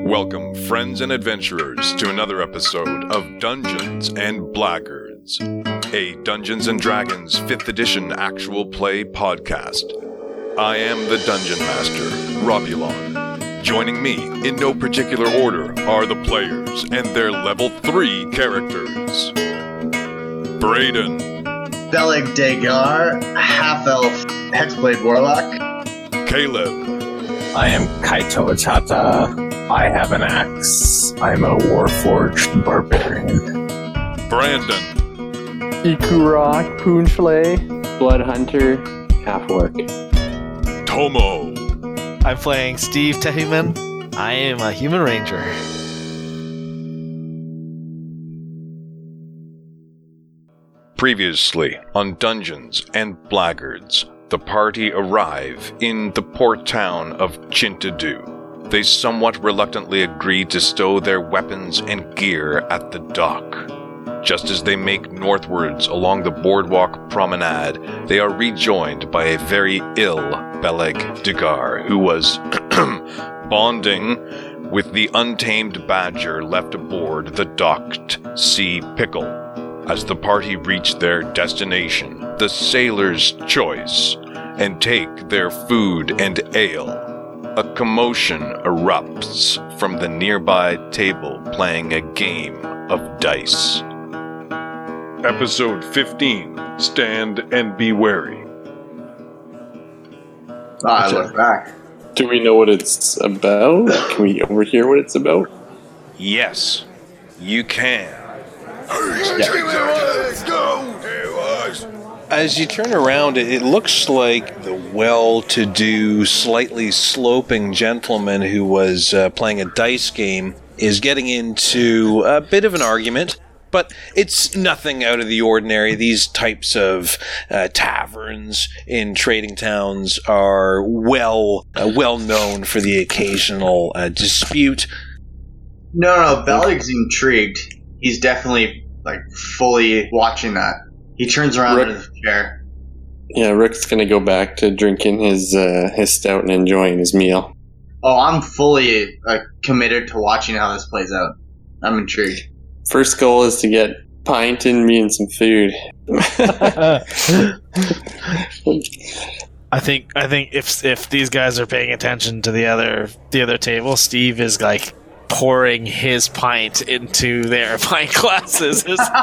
Welcome, friends and adventurers, to another episode of Dungeons and Blackguards, a Dungeons and Dragons 5th edition actual play podcast. I am the Dungeon Master, Robulon. Joining me, in no particular order, are the players and their level 3 characters. Braden. Beleg Dagar, half-elf hexblade warlock. Caleb. I am Kaito Achata. I have an axe. I'm a warforged barbarian. Brandon. Ikurak Poonflay. Blood Hunter, half-orc. Tomo. I'm playing Steve Tehuman. I am a human ranger. Previously on Dungeons and Blackguards, the party arrive in the port town of Chintadu. They somewhat reluctantly agree to stow their weapons and gear at the dock. Just as they make northwards along the boardwalk promenade, they are rejoined by a very ill Beleg Dagar, who was bonding with the untamed badger left aboard the docked Sea Pickle. As the party reach their destination, the Sailor's Choice, and take their food and ale, a commotion erupts from the nearby table playing a game of dice. Episode 15, Stand and Be Wary. I look back. Do we know what it's about? Can we overhear what it's about? Yes, you can. As you turn around, it looks like the well-to-do, slightly sloping gentleman who was playing a dice game is getting into a bit of an argument, but it's nothing out of the ordinary. These types of taverns in trading towns are well known for the occasional dispute. No, Beleg's intrigued. He's definitely, fully watching that. He turns around in his chair. Yeah, Rick's gonna go back to drinking his stout and enjoying his meal. Oh, I'm fully committed to watching how this plays out. I'm intrigued. First goal is to get pint and me and some food. I think if these guys are paying attention to the other table, Steve is pouring his pint into their pint glasses.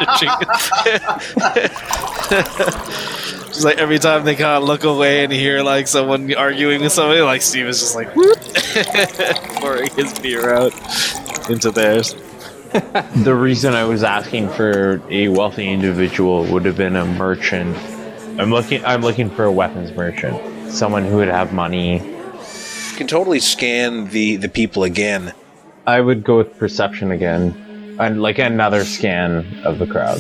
Just every time they kind of look away and hear someone arguing with somebody, Steve is just whoop, pouring his beer out into theirs. The reason I was asking for a wealthy individual would have been a merchant. I'm looking for a weapons merchant, someone who would have money. You can totally scan the people again. I would go with perception again, and another scan of the crowd.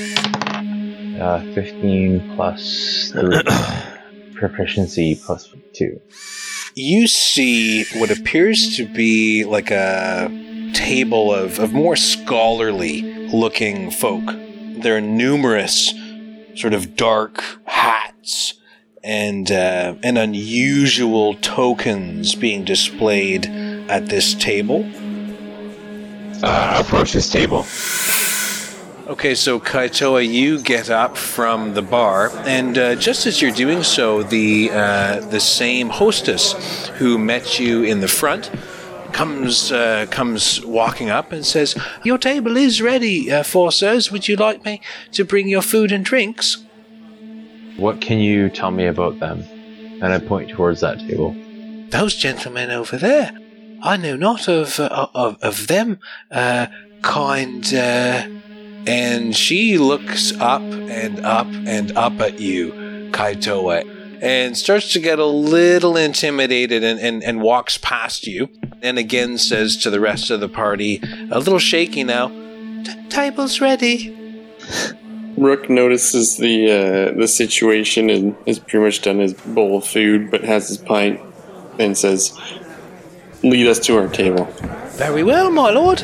15 plus 3, proficiency plus 2. You see what appears to be a table of more scholarly looking folk. There are numerous sort of dark hats and unusual tokens being displayed at this table. Approach this table. Okay, so Kaitoa, you get up from the bar, and just as you're doing so, the same hostess who met you in the front comes walking up and says, "Your table is ready, sirs. Would you like me to bring your food and drinks?" What can you tell me about them? And I point towards that table. Those gentlemen over there, I know not of them, kind. And she looks up and up and up at you, Kaitoa, and starts to get a little intimidated and walks past you, and again says to the rest of the party, a little shaky now, "Table's ready." Rook notices the situation and is pretty much done his bowl of food, but has his pint, and says, "Lead us to our table." "Very well, my lord."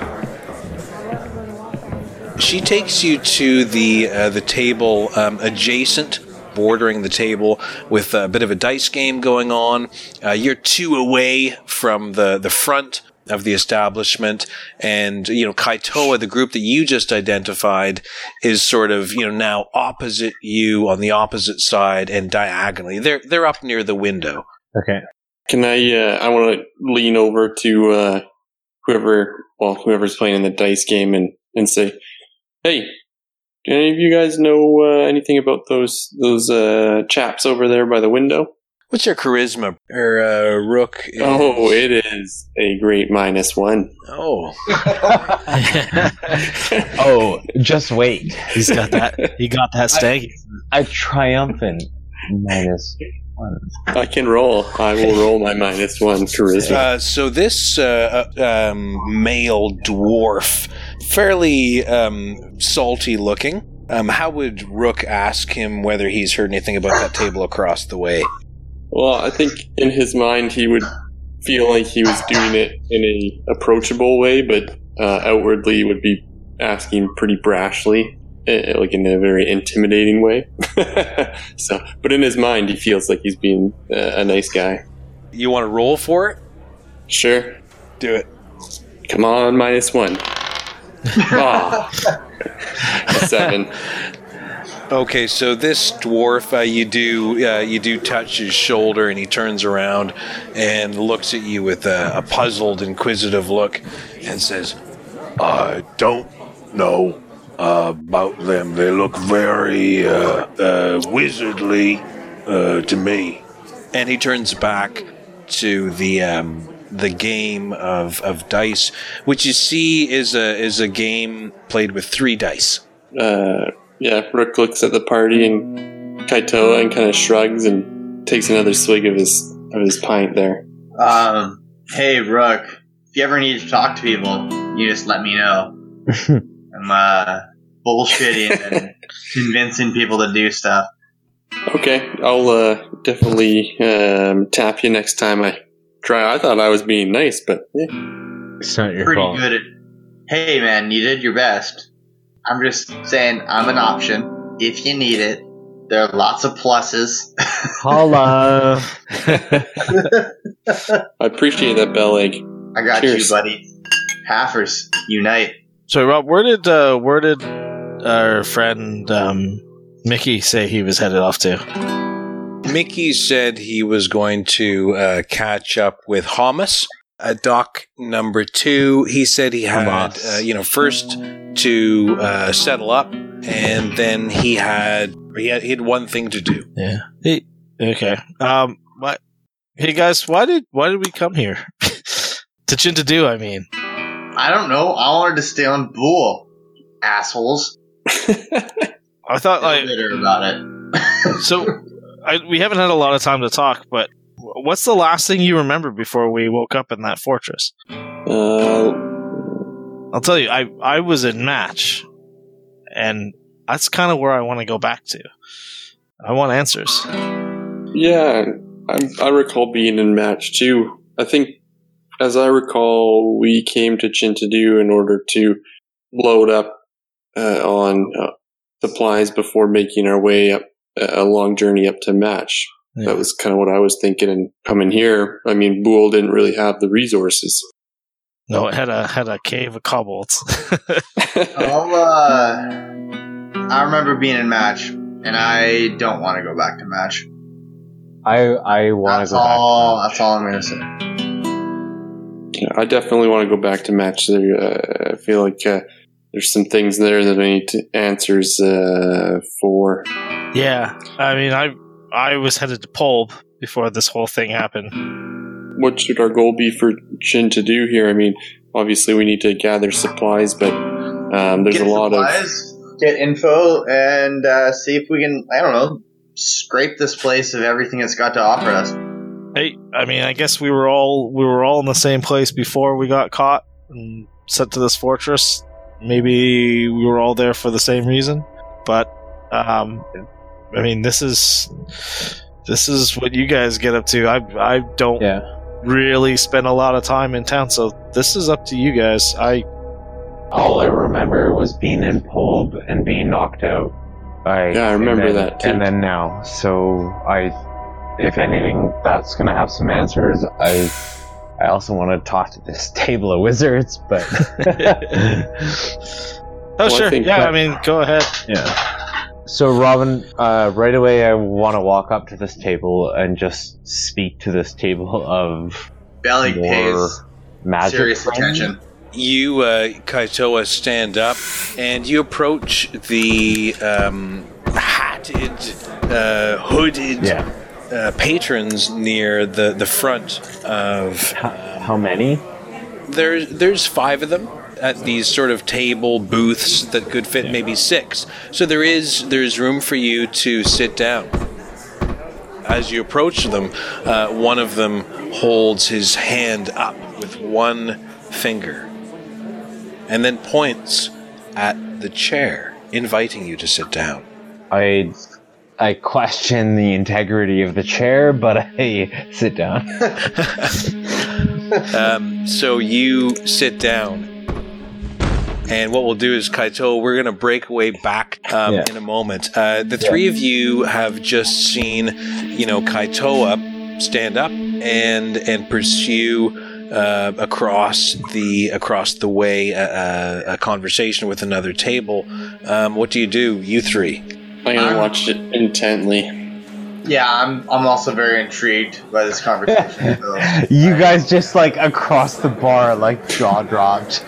She takes you to the table adjacent, bordering the table, with a bit of a dice game going on. You're two away from the front the establishment, and Kaitoa, the group that you just identified, is sort of now opposite you on the opposite side and diagonally. They're up near the window. Okay. Can I want to lean over to whoever's playing in the dice game and say, hey, do any of you guys know anything about those chaps over there by the window? What's your charisma, Rook? Oh, it is a great -1. Oh. Oh, just wait. He got that stag. A triumphant -1. I can roll. I will roll my -1 charisma. So this male dwarf, fairly salty looking. How would Rook ask him whether he's heard anything about that table across the way? Well, I think in his mind he would feel like he was doing it in a approachable way, but outwardly would be asking pretty brashly, like in a very intimidating way. But in his mind, he feels like he's being a nice guy. You want to roll for it? Sure. Do it. Come on, -1. Ah. 7. Okay, so this dwarf, you do touch his shoulder, and he turns around and looks at you with a puzzled, inquisitive look, and says, I don't know about them. They look very wizardly to me. and he turns back to the game of dice, which you see is a game played with 3 dice. Rook looks at the party and Kaitoa and kind of shrugs and takes another swig of his pint there. Hey, Rook, if you ever need to talk to people, you just let me know. I'm bullshitting and convincing people to do stuff. Okay, I'll definitely tap you next time I try. I thought I was being nice, but It's not your Pretty fault. good at, hey man, you did your best. I'm just saying I'm an option if you need it. There are lots of pluses. Holla! I appreciate that, Bell Egg. I got Cheers. you, buddy. Halfers, unite. So, Rob, where did our friend Mickey say he was headed off to? Mickey said he was going to catch up with Hamas at dock number 2. He said he had, first to settle up, and then he had one thing to do. Yeah. Okay. What? Hey guys, why did we come here? To Chintadu, I mean. I don't know. I wanted to stay on Bool. Assholes. I thought Bitter about it. so. We haven't had a lot of time to talk, but what's the last thing you remember before we woke up in that fortress? I'll tell you, I was in Match, and that's kind of where I want to go back to. I want answers. Yeah, I recall being in Match too. I think, as I recall, we came to Chintadu in order to load up on supplies before making our way up a long journey up to Match. Yeah. That was kind of what I was thinking. And coming here, I mean, Bool didn't really have the resources. No, it had a cave of kobolds. I remember being in Match, and I don't want to go back to Match. I want That's to go all. That's all I'm gonna say. Yeah, I definitely want to go back to Match. I feel like there's some things there that I need answers for. Yeah, I mean, I was headed to Pulb before this whole thing happened. What should our goal be for Chin to do here? I mean, obviously we need to gather supplies, but there's Get a lot supplies, get info, and see if we can, I don't know, scrape this place of everything it's got to offer us. Hey, I mean, I guess we were all in the same place before we got caught and sent to this fortress. Maybe we were all there for the same reason, but I mean, this is what you guys get up to. I don't really spend a lot of time in town, so this is up to you guys. All I remember was being in Pulb and being knocked out. I remember that too. And then now, so if anything, that's gonna have some answers. I also want to talk to this table of wizards, but Oh, sure. I mean, go ahead. yeah. So, Robin, right away, I want to walk up to this table and just speak to this table of Belly more pays magic serious friends. attention. You, Kaitoa, stand up and you approach the hatted, hooded patrons near the front of. How many? There's 5 of them at these sort of table booths that could fit maybe 6. So there's room for you to sit down. As you approach them, one of them holds his hand up with one finger and then points at the chair, inviting you to sit down. I question the integrity of the chair, but I sit down. So you sit down. And what we'll do is, Kaito, we're going to break away back in a moment. The 3 of you have just seen, Kaitoa stand up and pursue across the way a conversation with another table. What do, you 3? I'm gonna watch it intently. Yeah, I'm also very intrigued by this conversation. So. You guys just across the bar, jaw dropped,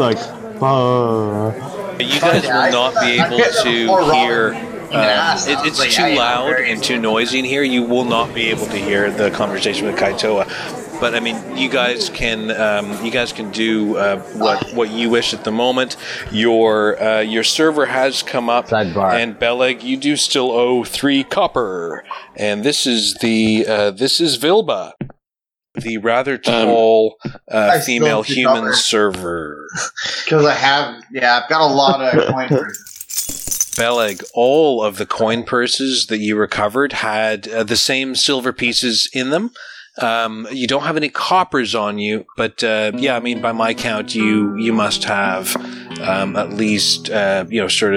You guys will not be able to hear. It's too loud and too noisy in here. You will not be able to hear the conversation with Kaitoa. But I mean, you guys can do what you wish at the moment. Your server has come up, Sidebar. And Beleg, you do still owe 3 copper. And this is Vilba, the rather tall female human copper server. Because I've got a lot of coin purses. Beleg, all of the coin purses that you recovered had the same silver pieces in them. You don't have any coppers on you, but by my count, you must have at least 8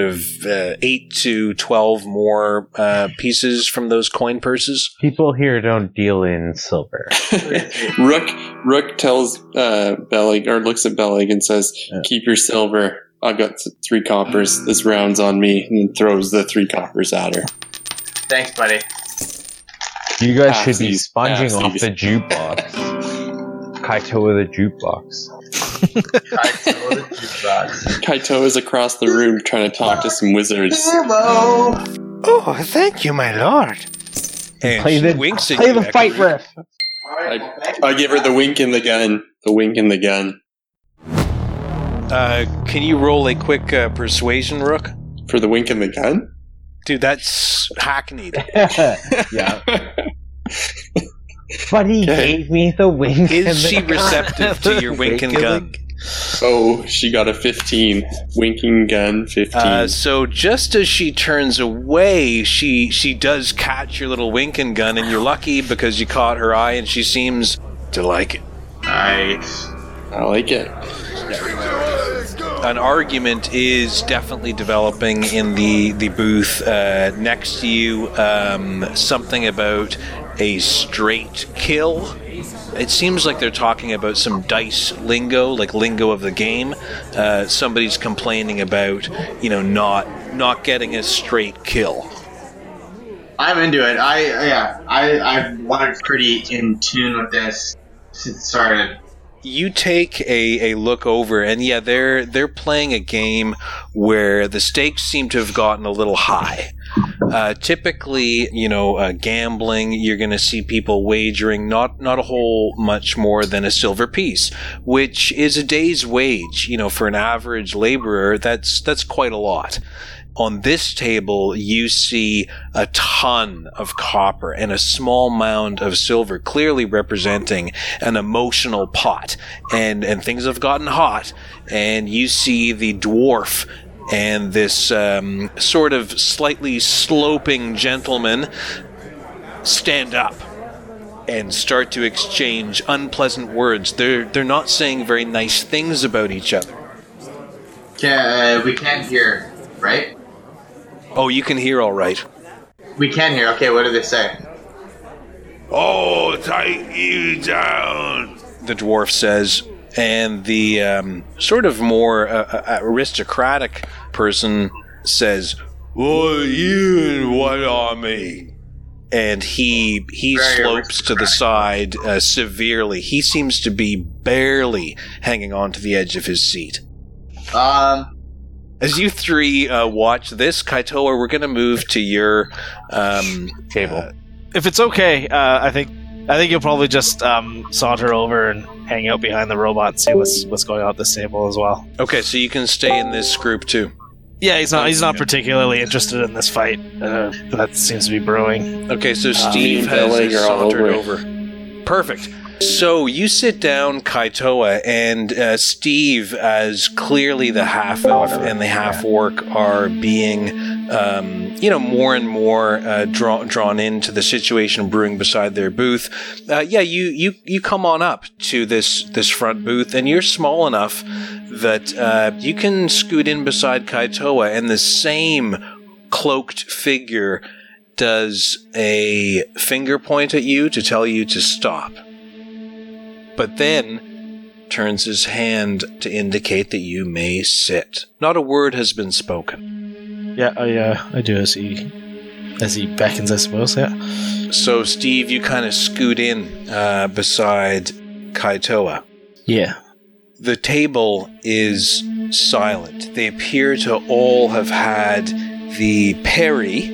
to 12 more pieces from those coin purses. People here don't deal in silver. Rook tells Beleg, or looks at Beleg and says, "Keep your silver. I've got 3 coppers. This round's on me," and then throws the 3 coppers at her. Thanks, buddy. You guys should be sponging off the jukebox. Kaitoa the jukebox. Kaito is across the room trying to talk to some wizards. Hello. Oh, thank you, my lord. And Play she winks at the you, fight riff. I give her the wink and the gun. The wink and the gun. Can you roll a quick persuasion, Rook? For the wink and the gun? Dude, that's hackneyed. Yeah. But he gave me the wink. Is she receptive to your wink and gun? Oh, she got a 15. Winking gun, 15. So just as she turns away, she does catch your little wink and gun, and you're lucky because you caught her eye, and she seems to like it. Nice. I like it. An argument is definitely developing in the booth next to you. Something about a straight kill. It seems like they're talking about some dice lingo, like lingo of the game. Somebody's complaining about, not getting a straight kill. I'm into it. I wanted pretty in tune with this since it started. You take a look over, and they're playing a game where the stakes seem to have gotten a little high. Typically, gambling, you're going to see people wagering not a whole much more than a silver piece, which is a day's wage. For an average laborer, that's quite a lot. On this table, you see a ton of copper and a small mound of silver, clearly representing an emotional pot. And things have gotten hot, and you see the dwarf and this sort of slightly sloping gentleman stand up and start to exchange unpleasant words. They're not saying very nice things about each other. We can't hear, right? Oh, you can hear all right. We can hear. Okay, what do they say? Oh, take you down. the dwarf says, and the sort of more aristocratic person says, "Well, you and what army?" And he slopes to the side severely. He seems to be barely hanging on to the edge of his seat. As you three watch this, Kaitoa, we're going to move to your Table. If it's okay, I think you'll probably just saunter over and hang out behind the robot and see what's going on at this table as well. Okay, so you can stay in this group too. Yeah, he's not particularly interested in this fight that seems to be brewing. Okay, so Steve has sauntered over. Perfect. So you sit down, Kaitoa, and Steve, as clearly the half-elf and the half-orc are being, more and more drawn into the situation brewing beside their booth. You come on up to this front booth, and you're small enough that you can scoot in beside Kaitoa, and the same cloaked figure does a finger point at you to tell you to stop. But then turns his hand to indicate that you may sit. Not a word has been spoken. Yeah, I do as he beckons, I suppose. Yeah. So Steve, you kind of scoot in beside Kaitoa. Yeah. The table is silent. They appear to all have had the parry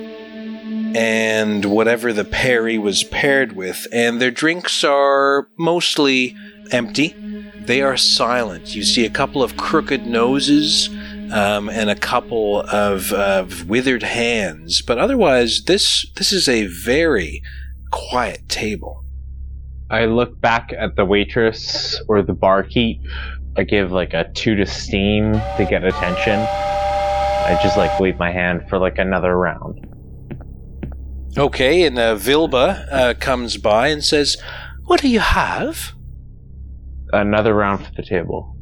and whatever the parry was paired with, and their drinks are mostly empty. They are silent. You see a couple of crooked noses and a couple of withered hands, but otherwise this is a very quiet table. I look back at the waitress or the barkeep. I give like a 2 to steam to get attention. I just wave my hand for another round. Okay, and Vilba comes by and says, "What do you have?" Another round for the table.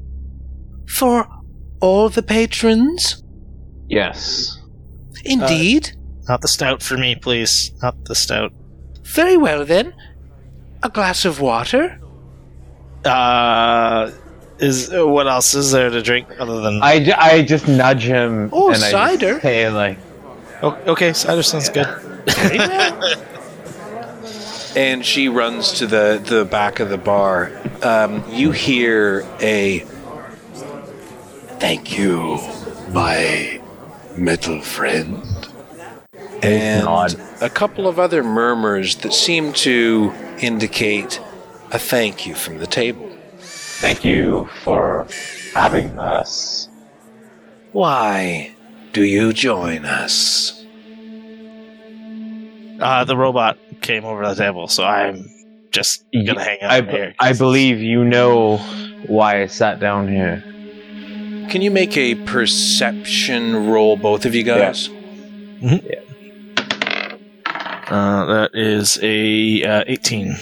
"For all the patrons?" Yes. "Indeed." Not the stout for me, please. Not the stout. "Very well, then. A glass of water?" What else is there to drink other than... I just nudge him. Oh, and cider. I say Okay, cider sounds good. Very well. And she runs to the back of the bar. You hear a "Thank you, my metal friend," and a couple of other murmurs that seem to indicate a thank you from the table. Thank you for having us. Why do you join us? The robot came over the table, so I'm just gonna hang out here. I believe you know why I sat down here. Can you make a perception roll, both of you guys? Yeah. Mm-hmm. Yeah. That is a 18.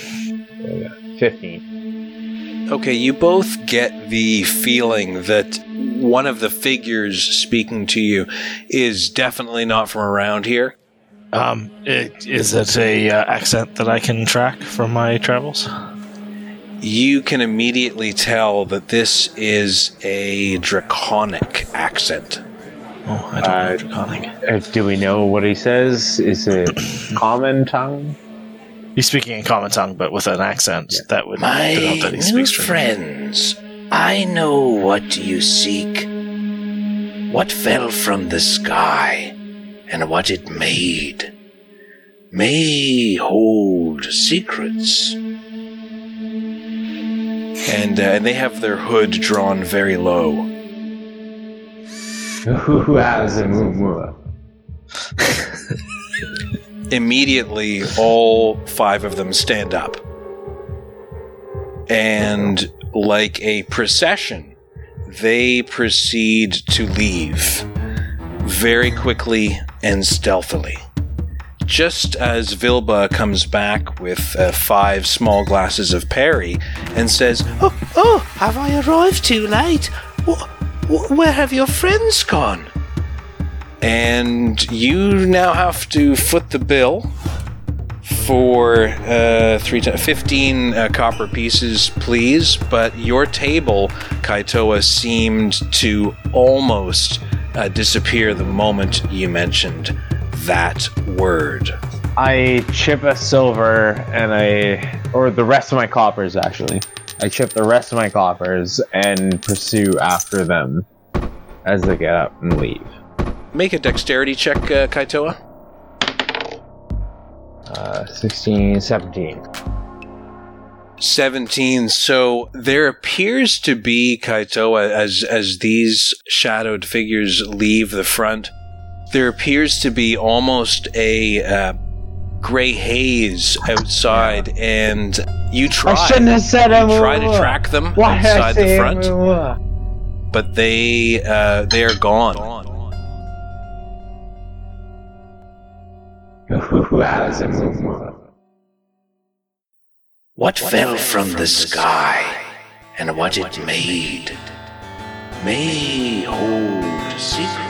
15. Okay, you both get the feeling that one of the figures speaking to you is definitely not from around here. Is it a accent that I can track from my travels? You can immediately tell that this is a draconic accent. Oh, I don't know draconic. Do we know what he says? Is it common tongue? He's speaking in common tongue, but with an accent that would denote that he speaks friends, I know what you seek. What fell from the sky, and what it made, may hold secrets. And they have their hood drawn very low. Who has a moo-moo? Immediately, all 5 of them stand up. And like a procession, they proceed to leave very quickly and stealthily. Just as Vilba comes back with 5 small glasses of perry and says, Oh, have I arrived too late? Where have your friends gone? And you now have to foot the bill. for 15 copper pieces, please. But your table, Kaitoa, seemed to almost disappear the moment you mentioned that word. I chip a silver or the rest of my coppers, actually. I chip the rest of my coppers and pursue after them as they get up and leave. Make a dexterity check, Kaitoa. 16, 17. 17. So there appears to be, Kaitoa, as these shadowed figures leave the front, there appears to be almost a gray haze outside, and you try. I shouldn't have said it. Try to track them outside the front, but they are gone. What fell from the sky, and what it made, may hold secrets.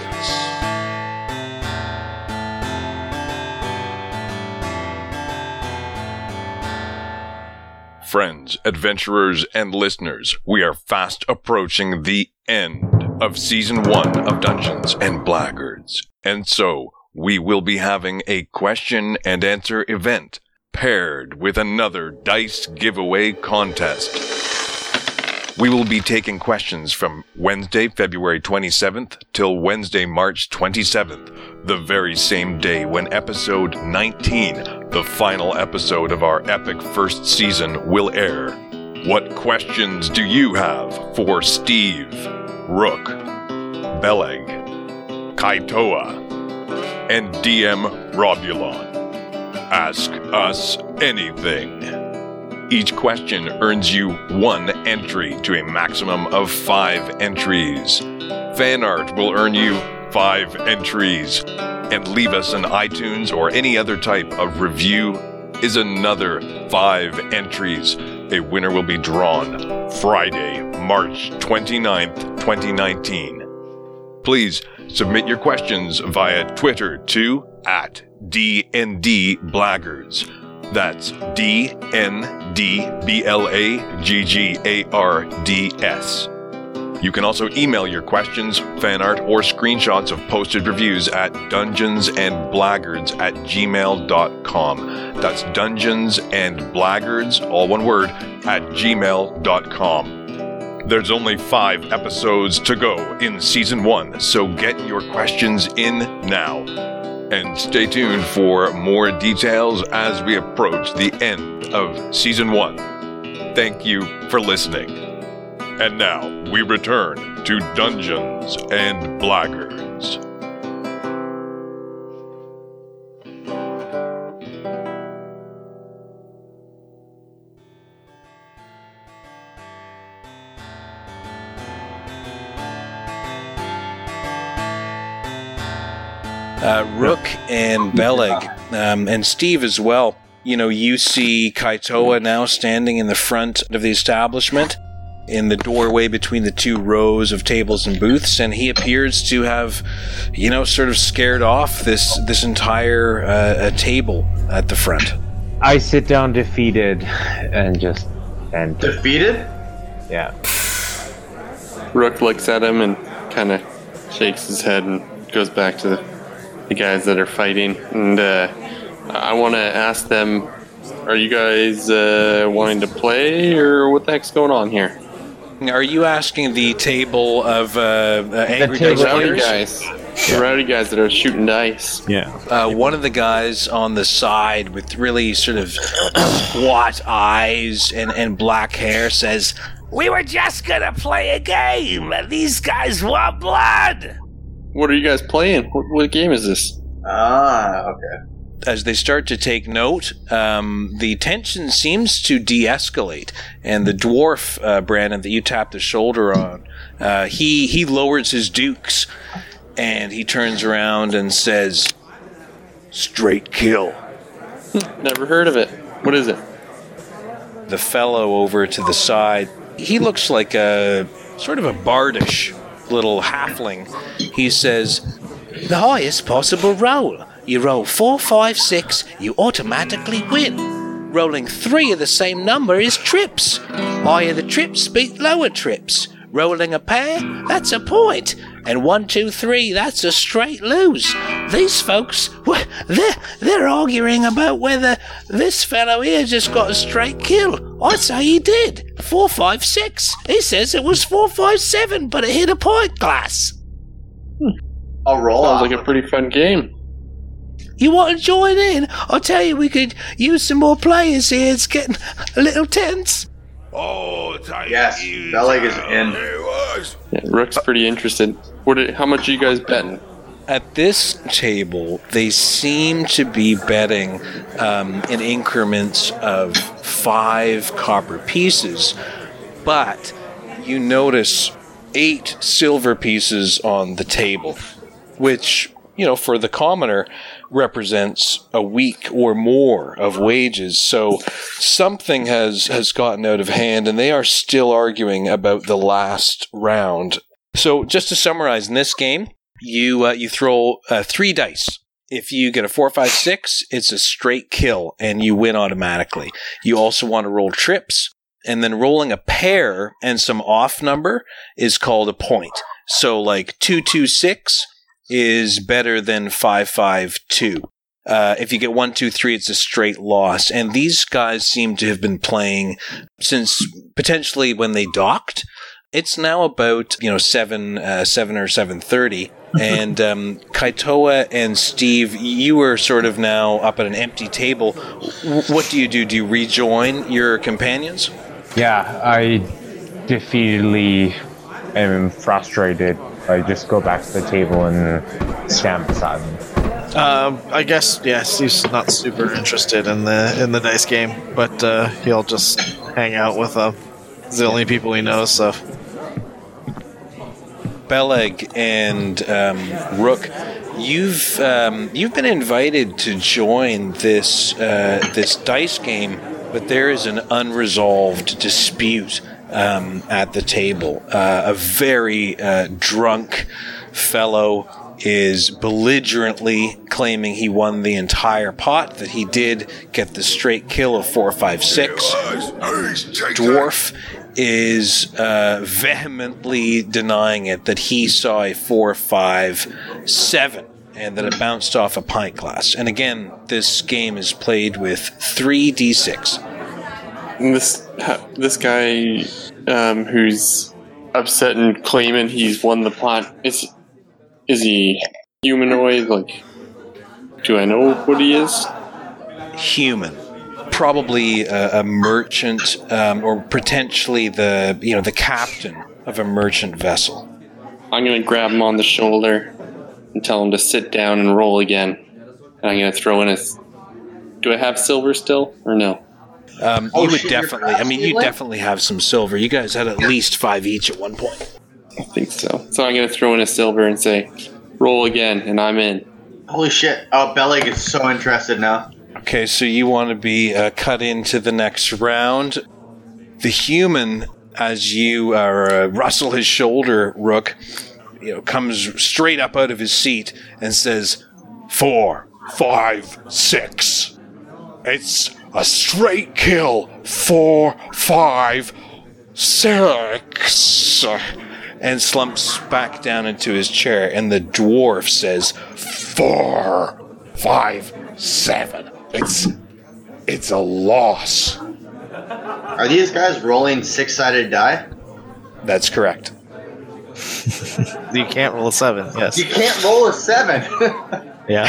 Friends, adventurers, and listeners, we are fast approaching the end of Season 1 of Dungeons and Blackguards. And so, we will be having a question and answer event paired with another dice giveaway contest. We will be taking questions from Wednesday, February 27th till Wednesday, March 27th, the very same day when episode 19, the final episode of our epic first season, will air. What questions do you have for Steve, Rook, Beleg, Kaitoa, and DM Robulon? Ask us anything. Each question earns you 1 entry to a maximum of 5 entries. Fan art will earn you 5 entries. And leave us an iTunes or any other type of review is another 5 entries. A winner will be drawn Friday, March 29th, 2019. Please submit your questions via Twitter to @DNDBlaggards. That's DNDBLAGGARDS. You can also email your questions, fan art, or screenshots of posted reviews at dungeonsandblaggards@gmail.com. That's dungeonsandblaggards, all one word, @gmail.com. There's only 5 episodes to go in Season 1, so get your questions in now. And stay tuned for more details as we approach the end of Season 1. Thank you for listening. And now, we return to Dungeons and Blackguards. Rook and Beleg, and Steve as well. You know, you see Kaitoa now standing in the front of the establishment, in the doorway between the 2 rows of tables and booths, and he appears to have, sort of scared off this entire table at the front. I sit down defeated and Defeated? Yeah. Rook looks at him and kind of shakes his head and goes back to the guys that are fighting. And I want to ask them, are you guys wanting to play, or what the heck's going on here? Are you asking the table of angry dice rowdy players? guys? The rowdy guys that are shooting dice. Yeah. One of the guys on the side with really sort of squat eyes and black hair says, We were just gonna play a game. These guys want blood. What are you guys playing? What game is this? Okay. as they start to take note, the tension seems to de-escalate, and the dwarf, Brandon, that you tapped the shoulder on, he lowers his dukes, and he turns around and says, "Straight kill." Never heard of it. What is it? The fellow over to the side, he looks like a sort of a bardish little halfling. He says, The highest possible roll. You roll 4, 5, 6, you automatically win. Rolling 3 of the same number is trips. Higher the trips beat lower trips. Rolling a pair, that's a point. And 1, 2, 3, that's a straight lose. These folks, they're arguing about whether this fellow here just got a straight kill. I'd say he did. 4, 5, 6. He says it was 4, 5, 7, but it hit a pint glass. I'll roll Sounds off. like a pretty fun game. You want to join in? I'll tell you, we could use some more players here. It's getting a little tense. Yes, Beleg is in. Yeah, Rook's pretty interested. How much are you guys betting? At this table, they seem to be betting in increments of 5 copper pieces, but you notice 8 silver pieces on the table, which, for the commoner, represents a week or more of wages. So something has gotten out of hand, and they are still arguing about the last round. So just to summarize, in this game, you throw 3 dice. If you get a 4, 5, 6, it's a straight kill, and you win automatically. You also want to roll trips, and then rolling a pair and some off number is called a point. So like 2, 2, 6 is better than 5, 5, 2. If you get 1, 2, 3, it's a straight loss. And these guys seem to have been playing since potentially when they docked. It's now about 7 or 7:30, and Kaitoa and Steve, you are sort of now up at an empty table. What do you do? Do you rejoin your companions? Yeah, I defeatedly am frustrated. I just go back to the table and stand beside him. I guess, yeah, Steve's not super interested in the dice game, but he'll just hang out with them. It's the only people he knows, so. Beleg and Rook, you've been invited to join this dice game, but there is an unresolved dispute at the table. A very drunk fellow is belligerently claiming he won the entire pot, that he did get the straight kill of 4, 5, 6. Dwarf is vehemently denying it, that he saw a 4, 5, 7, and that it bounced off a pint glass. And again, this game is played with 3d6. And this guy who's upset and claiming he's won the pot, is he humanoid? Like, do I know what he is? Human. Probably a merchant, or potentially the captain of a merchant vessel. I'm going to grab him on the shoulder and tell him to sit down and roll again. And I'm going to throw in do I have silver still, or no? You would definitely, you definitely have some silver. You guys had at least 5 each at one point. I think so. So I'm going to throw in a silver and say, roll again, and I'm in. Holy shit. Oh, Beleg is so interested now. Okay, so you want to be cut into the next round. The human, as you rustle his shoulder, Rook, comes straight up out of his seat and says, 4, 5, 6. It's a straight kill. 4, 5, 6. And slumps back down into his chair, and the dwarf says, 4, 5, 7. It's a loss. Are these guys rolling 6-sided die? That's correct. You can't roll a 7, yes. You can't roll a 7. Yeah.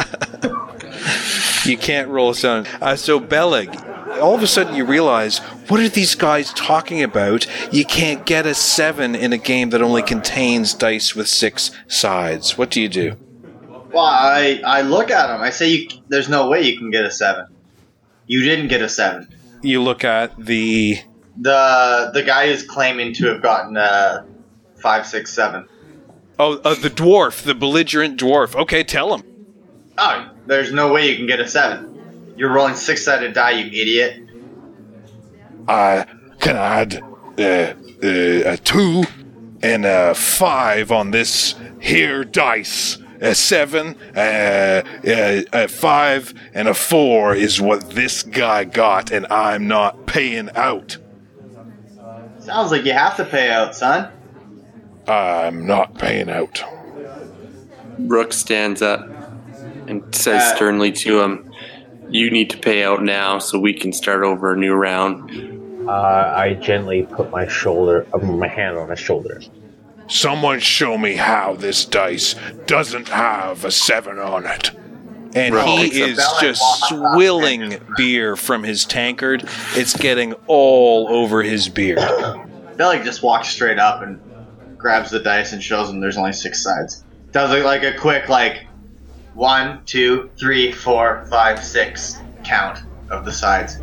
You can't roll a 7. So Beleg, all of a sudden you realize, what are these guys talking about? You can't get a 7 in a game that only contains dice with 6 sides. What do you do? Well, I look at him. I say, there's no way you can get a 7. You didn't get a 7. You look at the guy who's claiming to have gotten 5, 6, 7. Oh, the dwarf, the belligerent dwarf. Okay, tell him. Oh, there's no way you can get a 7. You're rolling 6-sided die, you idiot. I can add a 2 and a 5 on this here dice, a 7, a 5, and a 4 is what this guy got, and I'm not paying out. Sounds like you have to pay out, son. I'm not paying out. Rook stands up and says sternly to him, "You need to pay out now so we can start over a new round." I gently put my hand on his shoulder. Someone show me how this dice doesn't have a 7 on it. And he is just swilling beer from his tankard. It's getting all over his beard. Bellic just walks straight up and grabs the dice and shows him there's only 6 sides. Does like a quick 1, 2, 3, 4, 5, 6 count of the sides.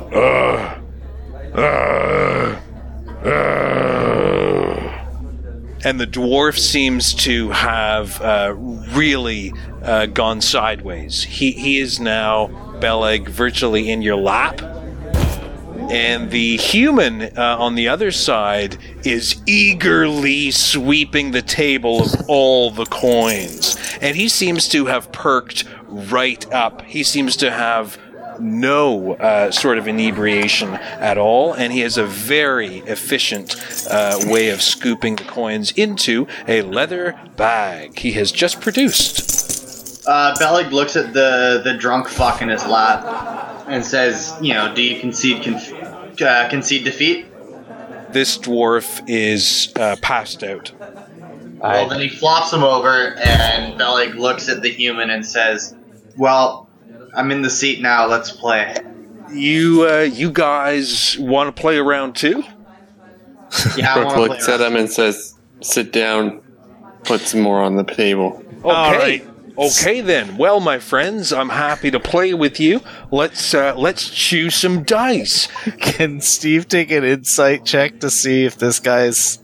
And the dwarf seems to have really gone sideways. He is now, Beleg, virtually in your lap. And the human on the other side is eagerly sweeping the table of all the coins. And he seems to have perked right up. He seems to have no sort of inebriation at all, and he has a very efficient way of scooping the coins into a leather bag he has just produced. Bellic looks at the drunk fuck in his lap and says, do you concede defeat? This dwarf is passed out. Well, then he flops him over, and Bellic looks at the human and says, well, I'm in the seat now, let's play. You guys want to play around too? Yeah, I Rook want to looks play at him and says, "Sit down, put some more on the table." Okay. Okay then. Well, my friends, I'm happy to play with you. Let's choose some dice. Can Steve take an insight check to see if this guy's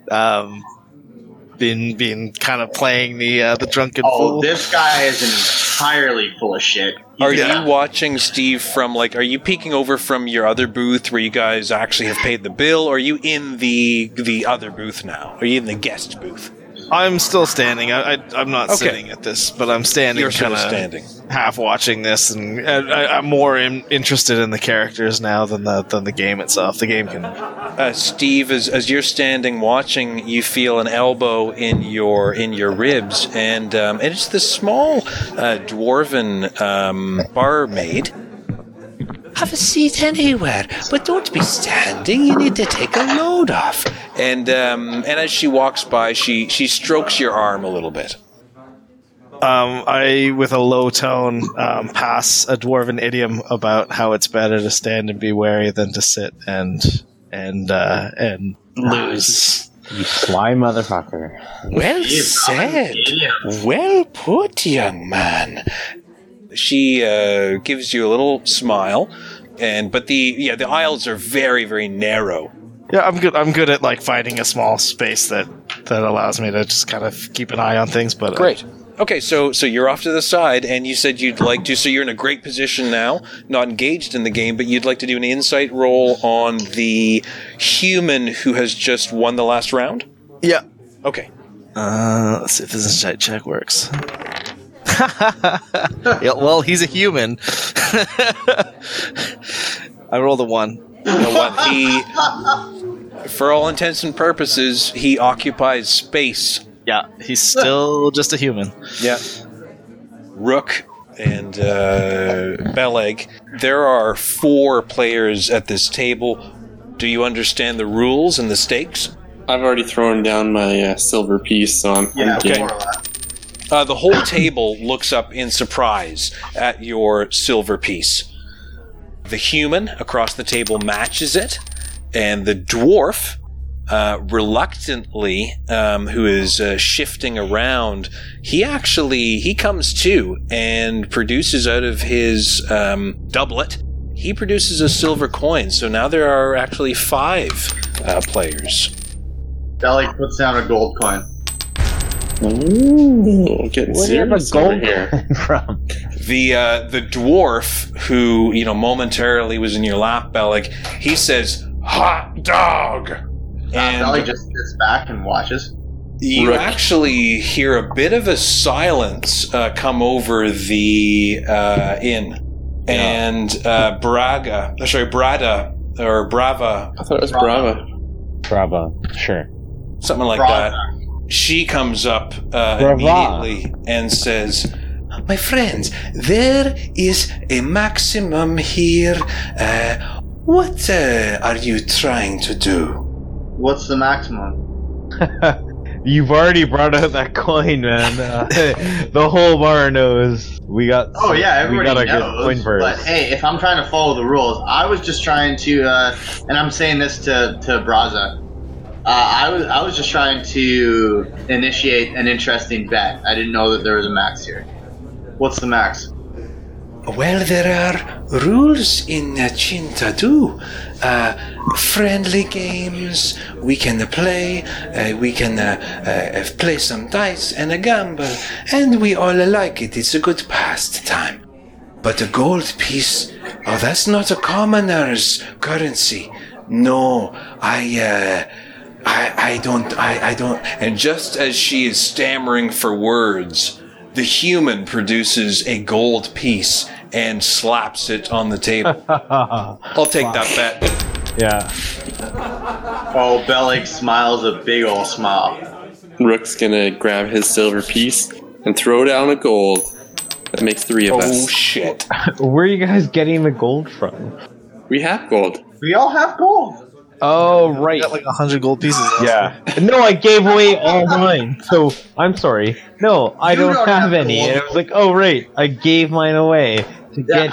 been kind of playing the drunken fool? This guy is entirely full of shit. Are you watching Steve from are you peeking over from your other booth where you guys actually have paid the bill, or are you in the other booth now? Are you in the guest booth? I'm still standing. I'm not sitting at this, but I'm standing. You're sort of kinda standing, half watching this, and I'm more interested in the characters now than the game itself. The game can. Steve, as you're standing watching, you feel an elbow in your ribs, and it's the small dwarven barmaid. Have a seat anywhere, but don't be standing. You need to take a load off. And as she walks by, she strokes your arm a little bit. I, with a low tone, pass a dwarven idiom about how it's better to stand and be wary than to sit and lose. You sly motherfucker. Well said. Well put, young man. She gives you a little smile, but the aisles are very, very narrow. Yeah, I'm good. I'm good at finding a small space that allows me to just kind of keep an eye on things. But great. Okay, so you're off to the side, and you said you'd like to. So you're in a great position now, not engaged in the game, but you'd like to do an insight roll on the human who has just won the last round. Yeah. Okay. Let's see if this insight check works. Yeah, well, he's a human. I rolled a 1. You know what? For all intents and purposes, he occupies space. Yeah, he's still just a human. Yeah. Rook and Beleg. There are 4 players at this table. Do you understand the rules and the stakes? I've already thrown down my silver piece, so I'm game. The whole table looks up in surprise at your silver piece. The human across the table matches it, and the dwarf, reluctantly, who is shifting around, he comes to and produces out of his doublet. He produces a silver coin, so now there are actually 5 players. Bellic puts down a gold coin. Ooh, getting serious over here. From? The dwarf who momentarily was in your lap, Beleg, he says, "Hot dog," and Bellic just sits back and watches. You Rook. actually hear a bit of a silence come over the inn, and Brada, or Brava, I thought it was Brava. Bravo. Sure. something like Brava. that. She comes up immediately and says, "My friends, there is a maximum here. What are you trying to do?" What's the maximum? You've already brought out that coin, man. The whole bar knows. We got. Oh yeah, we everybody got a knows. good coin first. But hey, if I'm trying to follow the rules, I was just trying to, and I'm saying this to Braza. I was just trying to initiate an interesting bet. I didn't know that there was a max here. What's the max? Well, there are rules in Chintadu. Friendly games, we can play, we can play some dice and a gamble, and we all like it. It's a good pastime. But a gold piece, oh, that's not a commoner's currency. No, I don't. And just as she is stammering for words, the human produces a gold piece and slaps it on the table. I'll take that bet. Yeah. Oh, Bellic smiles a big ol' smile. Rook's gonna grab his silver piece and throw down a gold. That makes 3 of Oh, us. shit. Where are you guys getting the gold from? We have gold. We all have gold. Oh, right. Got like 100 gold pieces. Yeah. No, I gave away all mine. So, I'm sorry. No, I You don't don't have have any. gold. And I was like, oh, right. I gave mine away to get.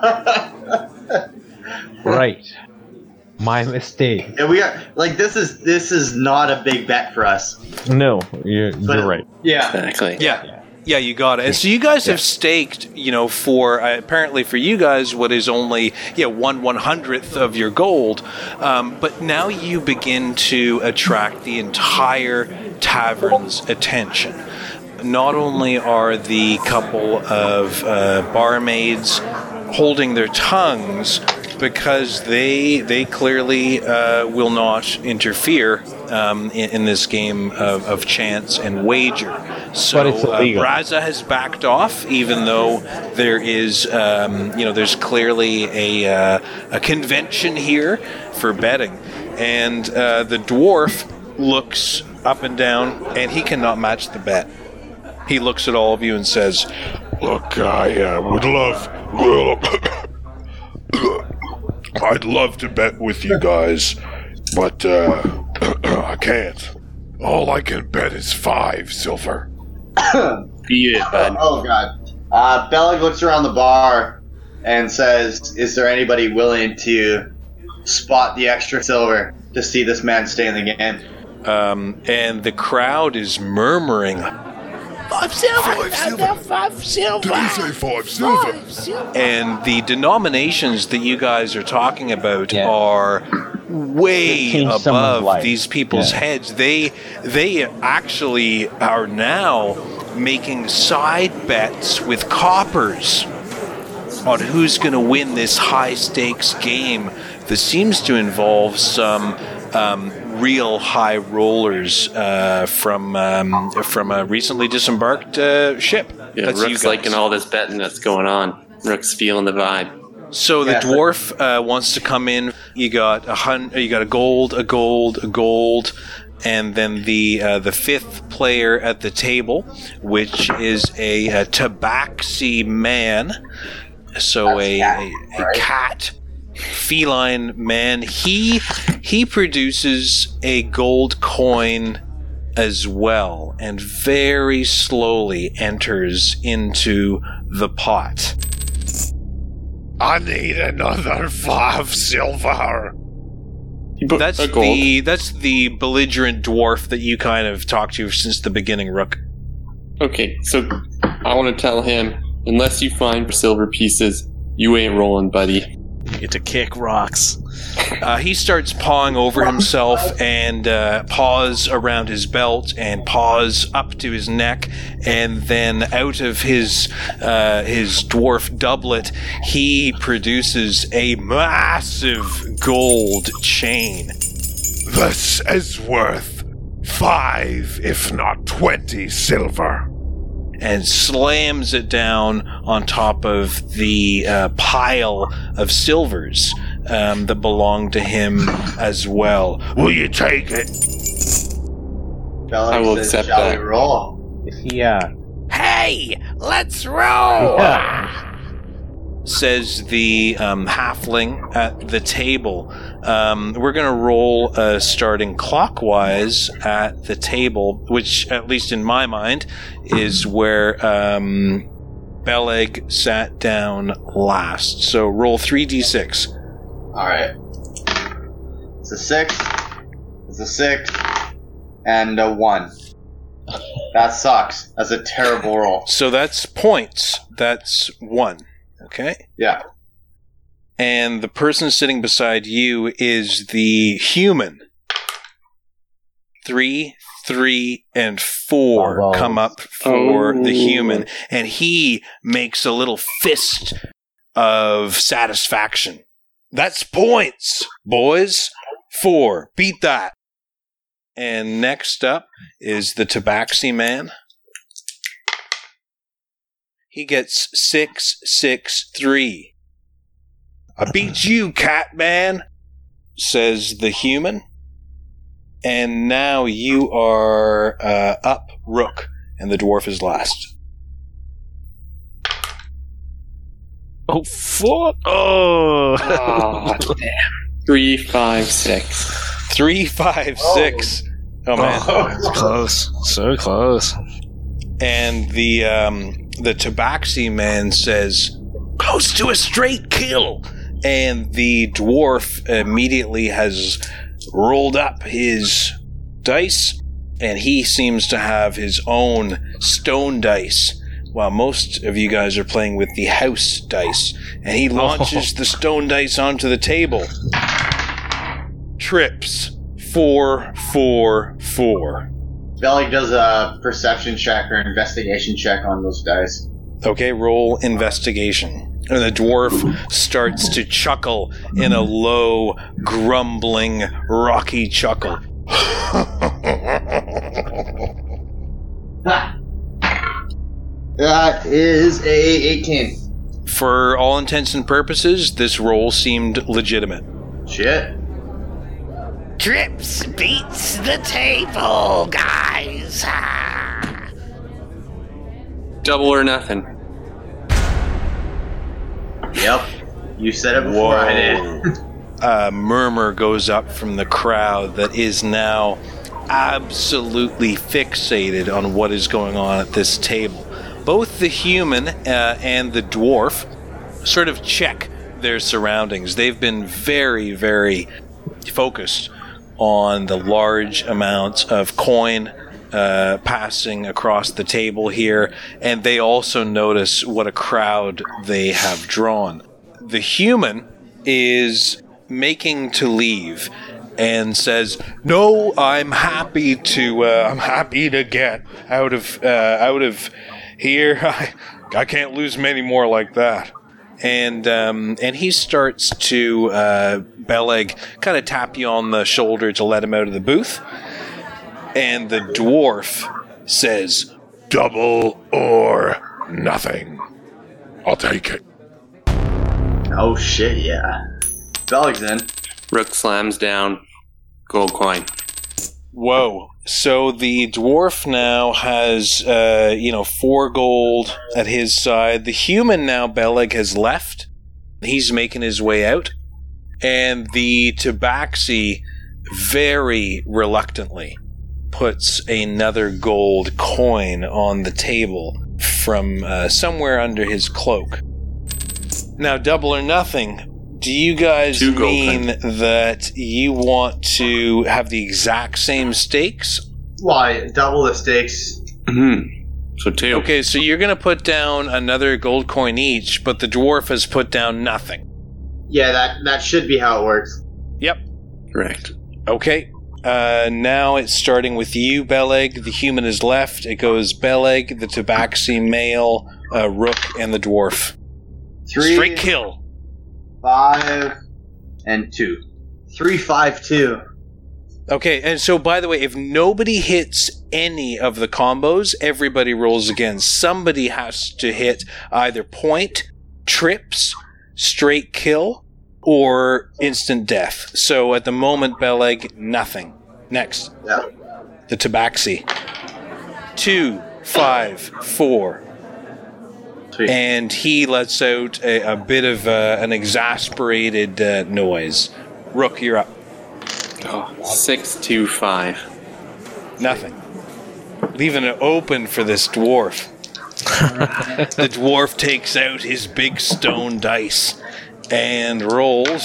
Right. My mistake. And we are like this is not a big bet for us. No, you're But- right. Yeah. Exactly. Yeah, you got it. And so you guys have staked, for apparently for you guys, what is only 1/100th of your gold. But now you begin to attract the entire tavern's attention. Not only are the couple of barmaids holding their tongues because they clearly will not interfere in this game of chance and wager. So But it's illegal. Braza has backed off, even though there is, there's clearly a convention here for betting, and the dwarf looks up and down, and he cannot match the bet. He looks at all of you and says, Look, I would love. I'd love to bet with you guys, but I can't. All I can bet is 5 silver. Beat it, bud. Oh god. Bellic looks around the bar and says, "Is there anybody willing to spot the extra silver to see this man stay in the game?" and the crowd is murmuring, 5 silver! 5 silver! 5 silver! Did he say 5 silver? and the denominations that you guys are talking about Yeah. are way Change someone's above life. these people's Yeah. heads. They actually are now making side bets with coppers on who's going to win this high stakes game that seems to involve some real high rollers from a recently disembarked ship. Yeah, That's you Rook's guys. liking all this betting that's going on. Rook's feeling the vibe. So the Yeah, dwarf wants to come in. You got you got a gold, and then the fifth player at the table, which is a tabaxi man. So a cat, feline man. He produces a gold coin as well, and very slowly enters into the pot. I need another 5 silver. He put That's a gold. that's the belligerent dwarf that you kind of talked to since the beginning, Rook. Okay, so I want to tell him, unless you find silver pieces, you ain't rolling, buddy. Get to kick rocks. He starts pawing over himself and paws around his belt and paws up to his neck, and then out of his dwarf doublet, he produces a massive gold chain. This is worth 5, if not 20 silver. And slams it down on top of the pile of silvers that belong to him as well. Will you take it? Bellick I will says, accept shall that. we roll? Yeah. Hey, let's roll! Says the halfling at the table. We're going to roll starting clockwise at the table, which, at least in my mind, is where Belleg sat down last. So roll 3d6. Alright. It's a 6. It's a 6. And a 1. That sucks. That's a terrible roll. So that's points. That's 1. Okay? Yeah. And the person sitting beside you is the human. 3, 3, and 4 Bravo. come up for Oh. the human. And he makes a little fist of satisfaction. That's points, boys. 4. Beat that. And next up is the Tabaxi man. He gets 6, 6, 3. I beat you, cat man, says the human. And now you are up, Rook, and the dwarf is last. Oh, 4. Oh. Oh, damn. 3, 5, 6. 3, 5, 6. Oh man. It's close. So close. And the Tabaxi man says, close to a straight kill. And the dwarf immediately has rolled up his dice, and he seems to have his own stone dice, while most of you guys are playing with the house dice. And he launches the stone dice onto the table. Trips. 4, 4, 4. Bellick does a perception check or investigation check on those dice. Okay, roll investigation. And the dwarf starts to chuckle in a low, grumbling, rocky chuckle. That is a 18. For all intents and purposes, this roll seemed legitimate. Shit. Trips beats the table, guys. Ah. Double or nothing. Yep. You said it before I did. A murmur goes up from the crowd that is now absolutely fixated on what is going on at this table. Both the human and the dwarf sort of check their surroundings. They've been very, very focused on the large amounts of coin passing across the table here, and they also notice what a crowd they have drawn. The human is making to leave and says, "No, I'm happy to get out of here. I can't lose many more like that." And he starts to Belleg kind of tap you on the shoulder to let him out of the booth. And the dwarf says, Double or nothing. I'll take it. Oh shit, yeah. Bellick's in. Rook slams down. Gold coin. "Whoa." So the dwarf now has, 4 gold at his side. The human now, Belleg, has left. He's making his way out. And the Tabaxi, very reluctantly, puts another gold coin on the table from somewhere under his cloak. Now, double or nothing, do you guys 2 gold mean that you want to have the exact same stakes? Why? Double the stakes. So 2. Okay, so you're going to put down another gold coin each, but the dwarf has put down nothing. Yeah, that should be how it works. Yep. Correct. Okay. Now it's starting with you, Belleg. The human is left. It goes Belleg, the Tabaxi male, Rook, and the dwarf. 3, Straight kill. 5, and 2. 3, 5, 2. Okay, and so by the way, if nobody hits any of the combos, everybody rolls again. Somebody has to hit either point, trips, straight kill, or instant death. So at the moment, Beleg, nothing. Next. Yeah. The Tabaxi. 2, 5, 4. Sweet. And he lets out a bit of an exasperated noise. Rook, you're up. 6, 2, 5. Nothing. Leaving it open for this dwarf. The dwarf takes out his big stone dice and rolls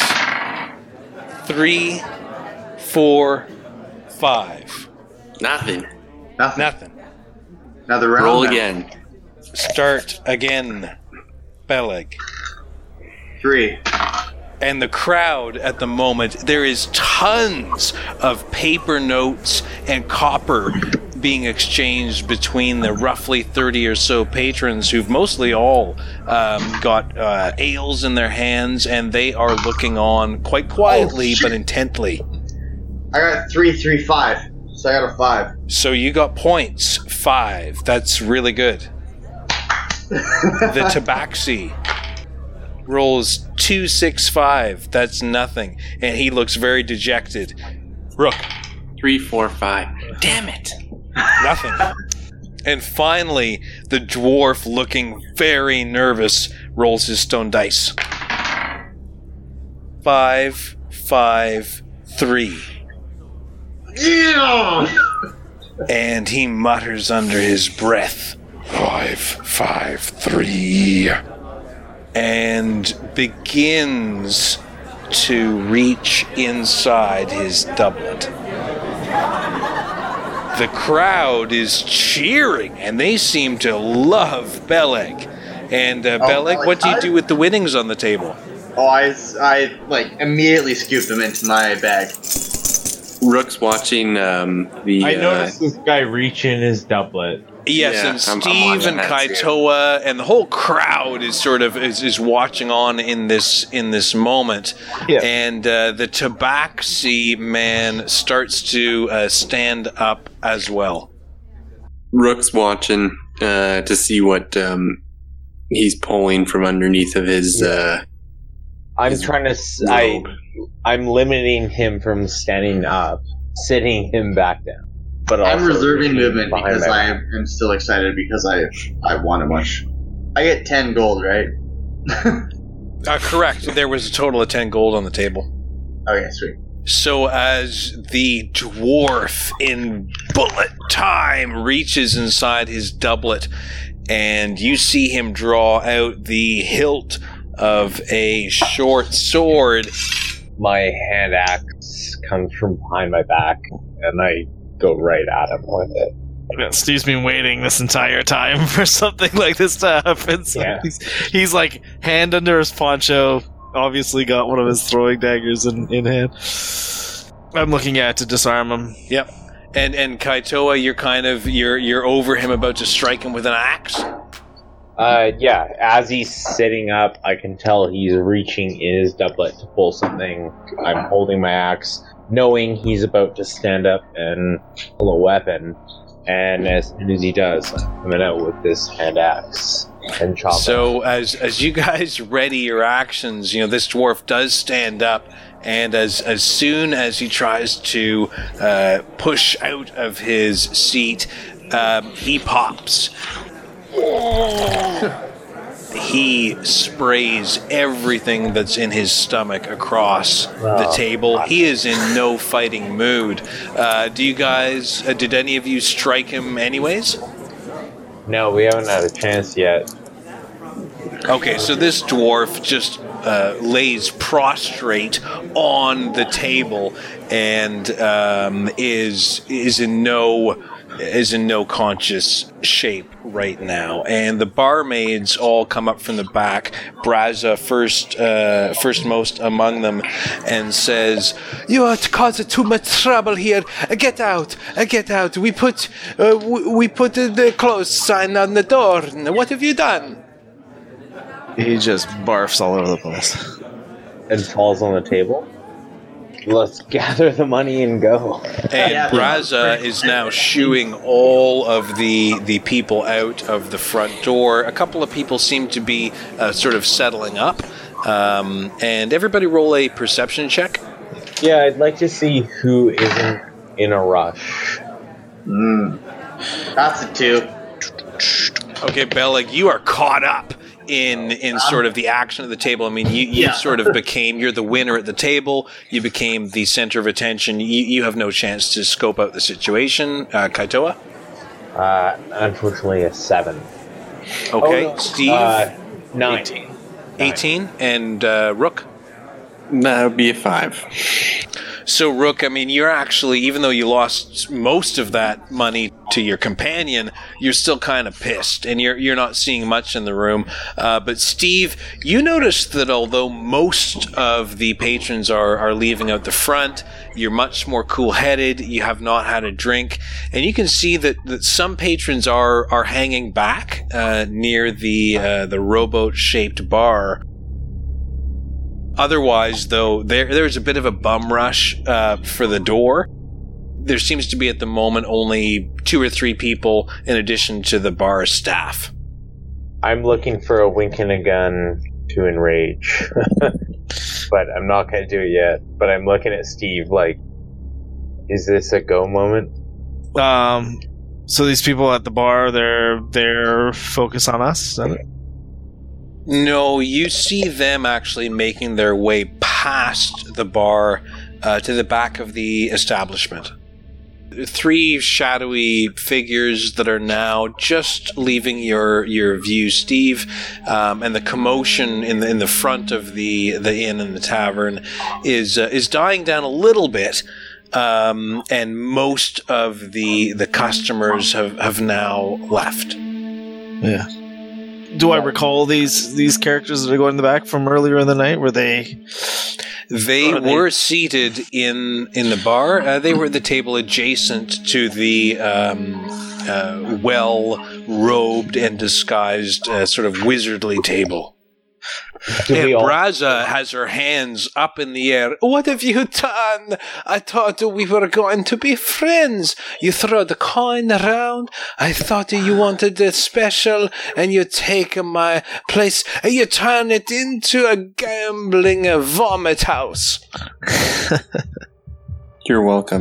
3, 4, 5. Nothing. Nothing. Another round. Roll now. again. Start again, Beleg. 3. And the crowd at the moment, there is tons of paper notes and copper being exchanged between the roughly 30 or so patrons who've mostly all got ales in their hands, and they are looking on quite quietly but intently. I got 3, 3, 5. So I got a 5. So you got points. 5. That's really good. The Tabaxi rolls 2, 6, 5. That's nothing. And he looks very dejected. Rook. 3, 4, 5. Damn it. Nothing. And finally, the dwarf, looking very nervous, rolls his stone dice. 5, 5, 3. Yeah! And he mutters under his breath. 5, 5, 3. And begins to reach inside his doublet. The crowd is cheering, and they seem to love Beleg. And Beleg, what do you do with the winnings on the table? Oh, I like immediately scooped them into my bag. Rook's watching the. I noticed this guy reaching his doublet. Yes, Yeah, and I'm Steve watching and that too. Kaitoa and the whole crowd is sort of is watching on in this moment. Yeah. And the Tabaxi man starts to stand up as well. Rook's watching to see what he's pulling from underneath of his. I'm his trying to. robe. I'm limiting him from standing up, sitting him back down. But I'm also reserving reaching movement behind because my I am still excited because I won a bunch. I get 10 gold, right? Correct. There was a total of 10 gold on the table. Okay, sweet. So as the dwarf in bullet time reaches inside his doublet, and you see him draw out the hilt of a short sword. My hand axe comes from behind my back, and I go right at him with it. Yeah, Steve's been waiting this entire time for something like this to happen. So Yeah. he's like hand under his poncho, obviously got one of his throwing daggers in hand. I'm looking at it to disarm him. Yep. And Kaitoa, you're over him, about to strike him with an axe. Yeah, as he's sitting up, I can tell he's reaching in his doublet to pull something. I'm holding my axe, knowing he's about to stand up and pull a weapon. And as soon as he does, I'm coming out with this hand axe and chop him. So as you guys ready your actions, this dwarf does stand up, and as soon as he tries to push out of his seat, he pops. He sprays everything that's in his stomach across the table. He is in no fighting mood. Do you guys? Did any of you strike him anyways? No, we haven't had a chance yet. Okay, so this dwarf just lays prostrate on the table and is in no conscious shape right now. And the barmaids all come up from the back. Braza first most among them, and says, "You are causing too much trouble here. Get out! Get out! We put the closed sign on the door. What have you done?" He just barfs all over the place. And falls on the table. let's gather the money and go. And Braza is now shooing all of the people out of the front door. A couple of people seem to be sort of settling up. And everybody roll a perception check. Yeah, I'd like to see who isn't in a rush. That's a 2. Okay, Belleg, you are caught up in sort of the action of the table. I mean, you sort of you're the winner at the table. You became the center of attention. You have no chance to scope out the situation. Kaitoa? Unfortunately, a 7. Okay, Steve? 9. 18. And Rook? That would be a 5. So, Rook, I mean, you're actually, even though you lost most of that money to your companion, you're still kind of pissed, and you're not seeing much in the room. But Steve, you notice that although most of the patrons are leaving out the front, you're much more cool-headed, you have not had a drink, and you can see that some patrons are hanging back near the rowboat-shaped bar. Otherwise, though, there's a bit of a bum rush for the door. There seems to be at the moment only 2 or 3 people in addition to the bar staff. I'm looking for a wink and a gun to enrage. But I'm not going to do it yet. But I'm looking at Steve like, is this a go moment? So these people at the bar, they're focused on us? Is that it? No, you see them actually making their way past the bar to the back of the establishment. 3 shadowy figures that are now just leaving your view, Steve, and the commotion in the front of the inn and the tavern is dying down a little bit, and most of the customers have now left. Yeah. Do I recall these characters that are going in the back from earlier in the night? Were they? They were seated in the bar. They were at the table adjacent to the well-robed and disguised sort of wizardly table. And Braza has her hands up in the air. What have you done? I thought we were going to be friends. You throw the coin around. I thought you wanted the special, and you take my place, and you turn it into a gambling vomit house. You're welcome.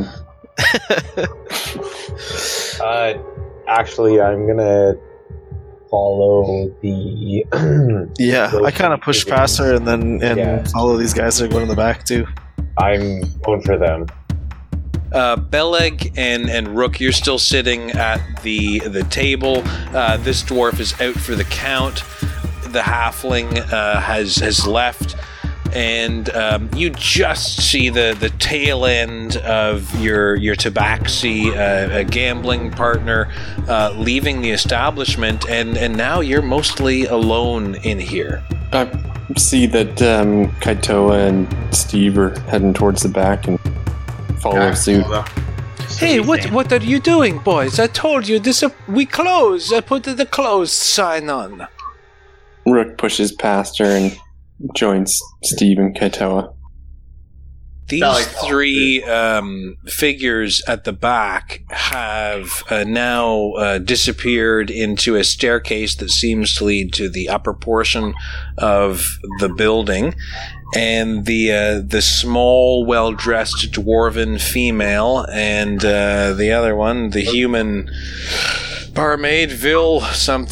Actually, I'm gonna follow the I kind of push past her and follow these guys that are going in the back too. I'm going for them. Belleg and Rook, you're still sitting at the table. This dwarf is out for the count. The halfling has left, and you just see the tail end of your tabaxi, a gambling partner, leaving the establishment, and now you're mostly alone in here. I see that Kaitoa and Steve are heading towards the back and follow suit. Hey, what are you doing, boys? I told you we close. I put the closed sign on. Rook pushes past her and joins Steve and Kaitoa. These 3 figures at the back have now disappeared into a staircase that seems to lead to the upper portion of the building. And the small, well-dressed dwarven female and the other one, the human barmaid, Villa,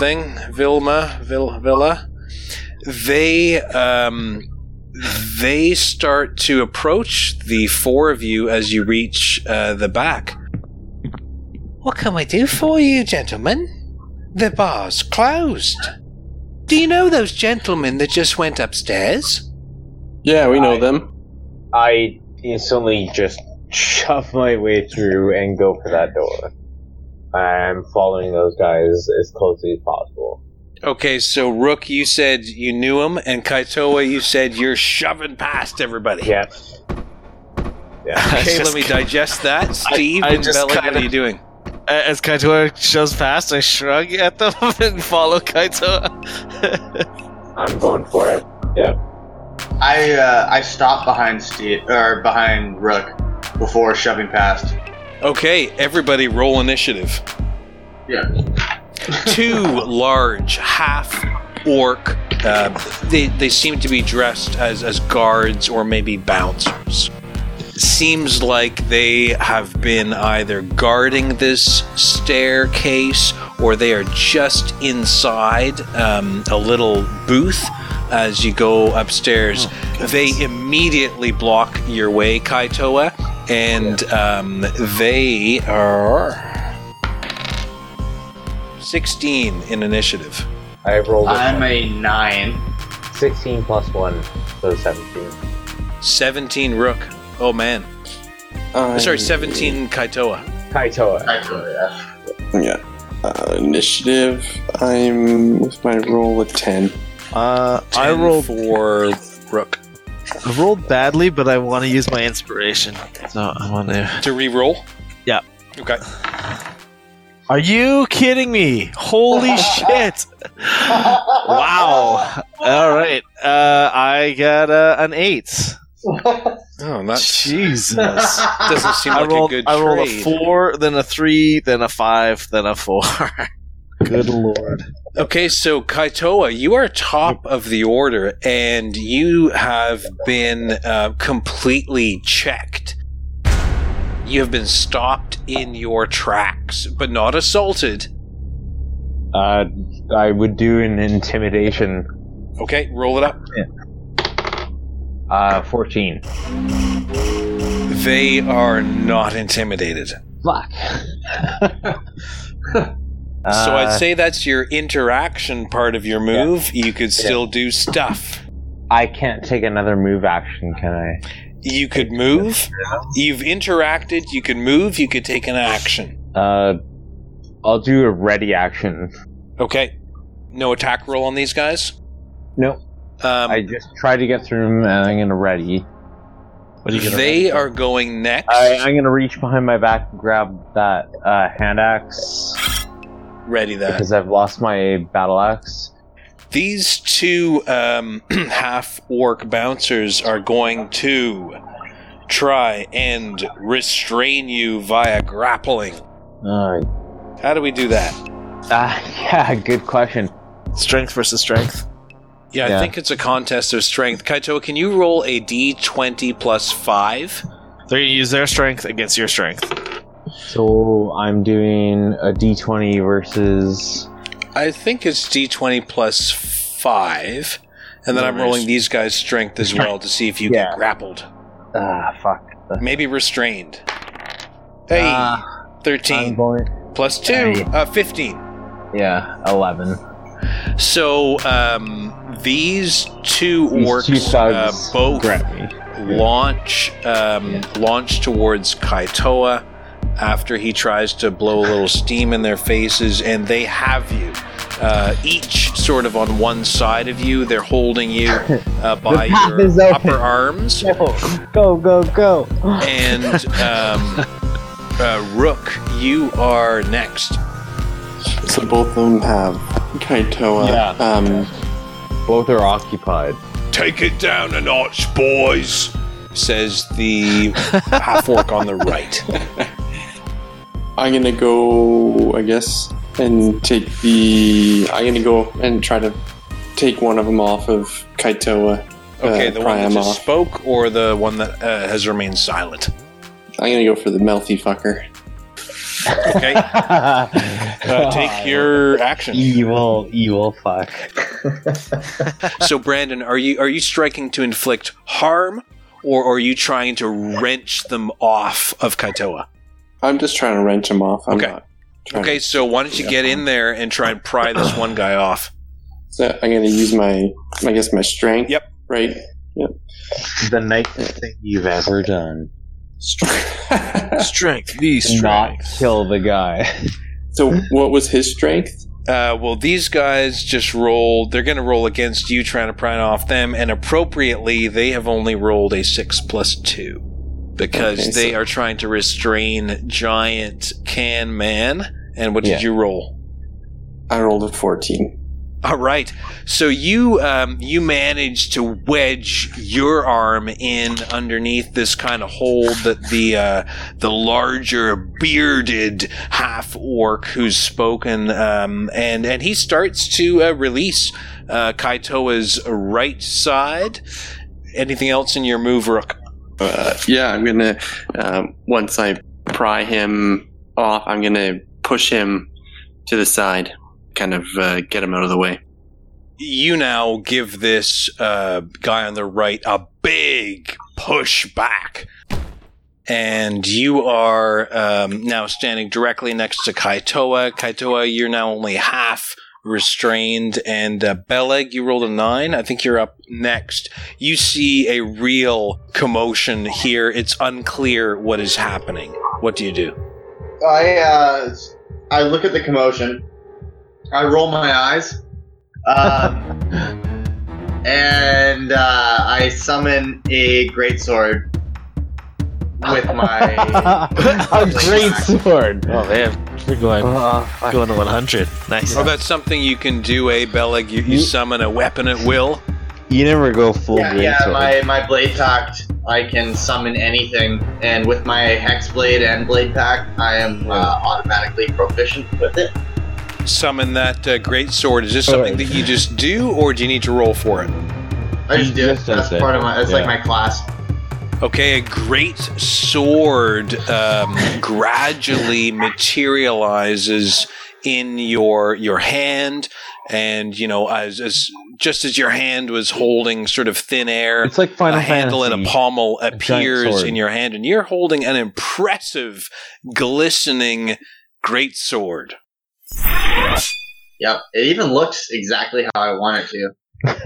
they start to approach the 4 of you as you reach the back. What can we do for you, gentlemen? The bar's closed. Do you know those gentlemen that just went upstairs? Yeah, we know them. I instantly just shove my way through and go for that door. I'm following those guys as closely as possible. Okay, so Rook, you said you knew him, and Kaitoa, you said you're shoving past everybody. Yeah. Okay, let me digest that. Steve and Belleg, what are you doing? As Kaitoa shoves past, I shrug at them and follow Kaitoa. I'm going for it. Yeah. I stopped behind behind Rook before shoving past. Okay, everybody roll initiative. Yeah. 2 large half-orc, they seem to be dressed as guards or maybe bouncers. Seems like they have been either guarding this staircase or they are just inside a little booth as you go upstairs. They immediately block your way, Kaitoa, and they are 16 in initiative. I rolled I'm a 9. 16 plus 1, so 17. 17 Rook. Oh man. Sorry, 17 Kaitoa. Kaitoa. Yeah. Initiative. I'm with my roll at 10. 10 I rolled for Rook. I rolled badly, but I want to use my inspiration. So I want to re-roll? Yeah. Okay. Are you kidding me? Holy shit! Wow. All right. I got an 8. Oh, that's Jesus. doesn't seem like a good trade. I rolled a 4, then a 3, then a 5, then a 4. Good lord. Okay, so Kaitoa, you are top of the order, and you have been completely checked. You have been stopped in your tracks, but not assaulted. I would do an intimidation. Okay, roll it up. 14. They are not intimidated. Fuck. So I'd say that's your interaction part of your move. Yeah. You could still do stuff. I can't take another move action, can I? You could move. You've interacted. You could move. You could take an action. I'll do a ready action. Okay. No attack roll on these guys? Nope. I just try to get through them, and I'm going to ready. What are you gonna they are going next. I'm going to reach behind my back and grab that hand axe. Ready that. Because I've lost my battle axe. These 2 half-orc bouncers are going to try and restrain you via grappling. How do we do that? Yeah, good question. Strength versus strength. Yeah, I think it's a contest of strength. Kaito, can you roll a d20 plus 5? They're going to use their strength against your strength. So I'm doing a d20 versus... I think it's d20 plus 5. And then I'm rolling these guys' strength as well to see if you get grappled. Fuck. Maybe restrained. Hey, 13. Plus 2, 15. Yeah, 11. So, these 2 orcs both launch towards Kaitoa after he tries to blow a little steam in their faces, and they have you. Each sort of on one side of you. They're holding you by your upper arms. Go. And Rook, you are next. So both of them have Kaitoa. Yeah. Both are occupied. Take it down a notch, boys, says the half-orc on the right. I'm gonna go, I guess, and I'm gonna go and try to take one of them off of Kaitoa. Okay, the one that just spoke, or the one that has remained silent? I'm gonna go for the melty fucker. Okay. Take your action. Evil fuck. So, Brandon, are you striking to inflict harm, or are you trying to wrench them off of Kaitoa? I'm just trying to wrench them off. Okay, so why don't you get in there and try and pry this one guy off? So I'm going to use my strength. Yep. Right? Yep. The nicest thing you've ever done. Strength. The strength. Not kill the guy. So what was his strength? Well, these guys just rolled. They're going to roll against you, trying to pry off them, and appropriately, they have only rolled a 6 plus 2 because they are trying to restrain Giant Can Man. And what did you roll? I rolled a 14. All right. So you manage to wedge your arm in underneath this kind of hold that the larger bearded half orc who's spoken, and he starts to release Kaitoa's right side. Anything else in your move, Rook? Yeah, I'm gonna once I pry him off, I'm gonna push him to the side. Kind of get him out of the way. You now give this guy on the right a big push back. And you are now standing directly next to Kaitoa. Kaitoa, you're now only half restrained. And Beleg, you rolled a 9. I think you're up next. You see a real commotion here. It's unclear what is happening. What do you do? I look at the commotion. I roll my eyes, and I summon a greatsword with my a great sword. Oh man, we're going to 100. Nice. Oh, that's something you can do, Beleg. You summon a weapon at will. You never go full great sword. My blade pact, I can summon anything, and with my hex blade and blade pact, I am automatically proficient with it. Summon that great sword. Is this something that you just do, or do you need to roll for it? I just do it. That's part of my. It's like my class. Okay, a great sword gradually materializes in your hand, and as just as your hand was holding sort of thin air, it's like Final a handle Fantasy. and a pommel appears in your hand, and you're holding an impressive, glistening great sword. Yep, it even looks exactly how I want it to.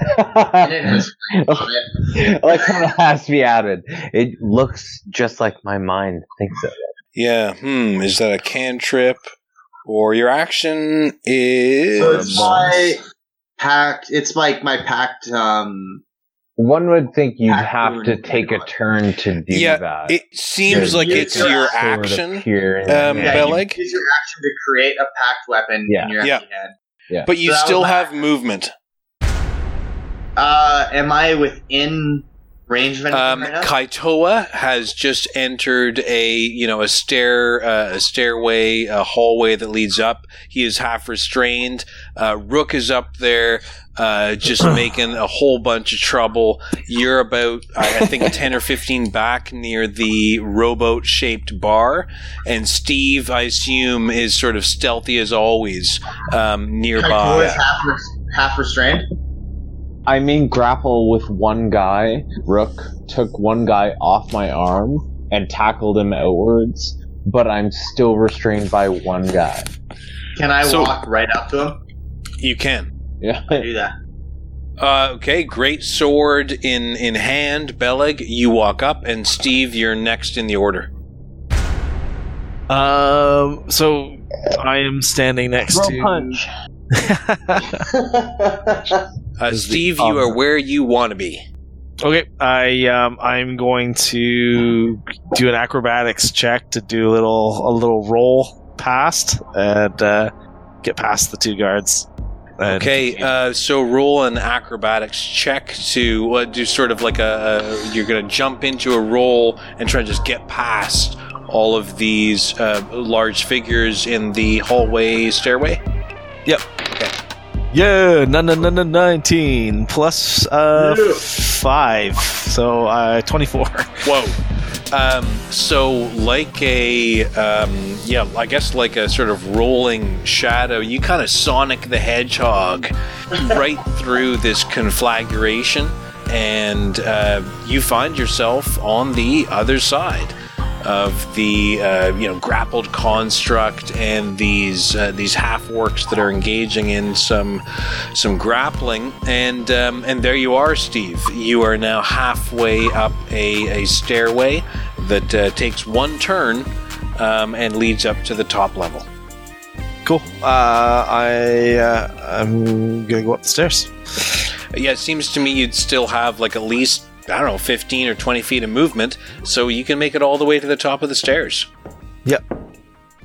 Like how it has to be added. It looks just like my mind thinks of it. Yeah. Is that a cantrip, or your action is? So it's my pact. It's like my pact. One would think you'd have to take a turn to do that. It seems like it's your action, Beleg. Use your action to create a pact weapon in your empty hand. Yeah. But you still have movement. Am I within range of anything right now? Kaitoa has just entered a stairway, a hallway that leads up. He is half restrained. Rook is up there, just making a whole bunch of trouble. You're about, I think, 10 or 15 back near the rowboat-shaped bar, and Steve, I assume, is sort of stealthy as always, nearby. Kaitoa is half restrained. I mean, grapple with one guy. Rook took one guy off my arm and tackled him outwards, but I'm still restrained by one guy. Can I walk right up to him? You can. Yeah. I do that. Okay, great sword in hand. Beleg, you walk up, and Steve, you're next in the order. So I am standing next to punch. Steve, you are where you want to be. Okay, I'm going to do an acrobatics check to do a little roll past and get past the two guards. Okay, so roll an acrobatics check to do sort of like you're going to jump into a roll and try to just get past all of these large figures in the hallway stairway. Yep. Okay. Yeah, 19 plus 5, so 24. Whoa. So like I guess like a sort of rolling shadow, you kind of Sonic the Hedgehog right through this conflagration, and you find yourself on the other side of the grappled construct and these half orcs that are engaging in some grappling, and there you are, Steve. You are now halfway up a stairway that takes one turn and leads up to the top level. Cool. I'm gonna go up the stairs. Yeah, it seems to me you'd still have like at least 15 or 20 feet of movement, so you can make it all the way to the top of the stairs. Yep.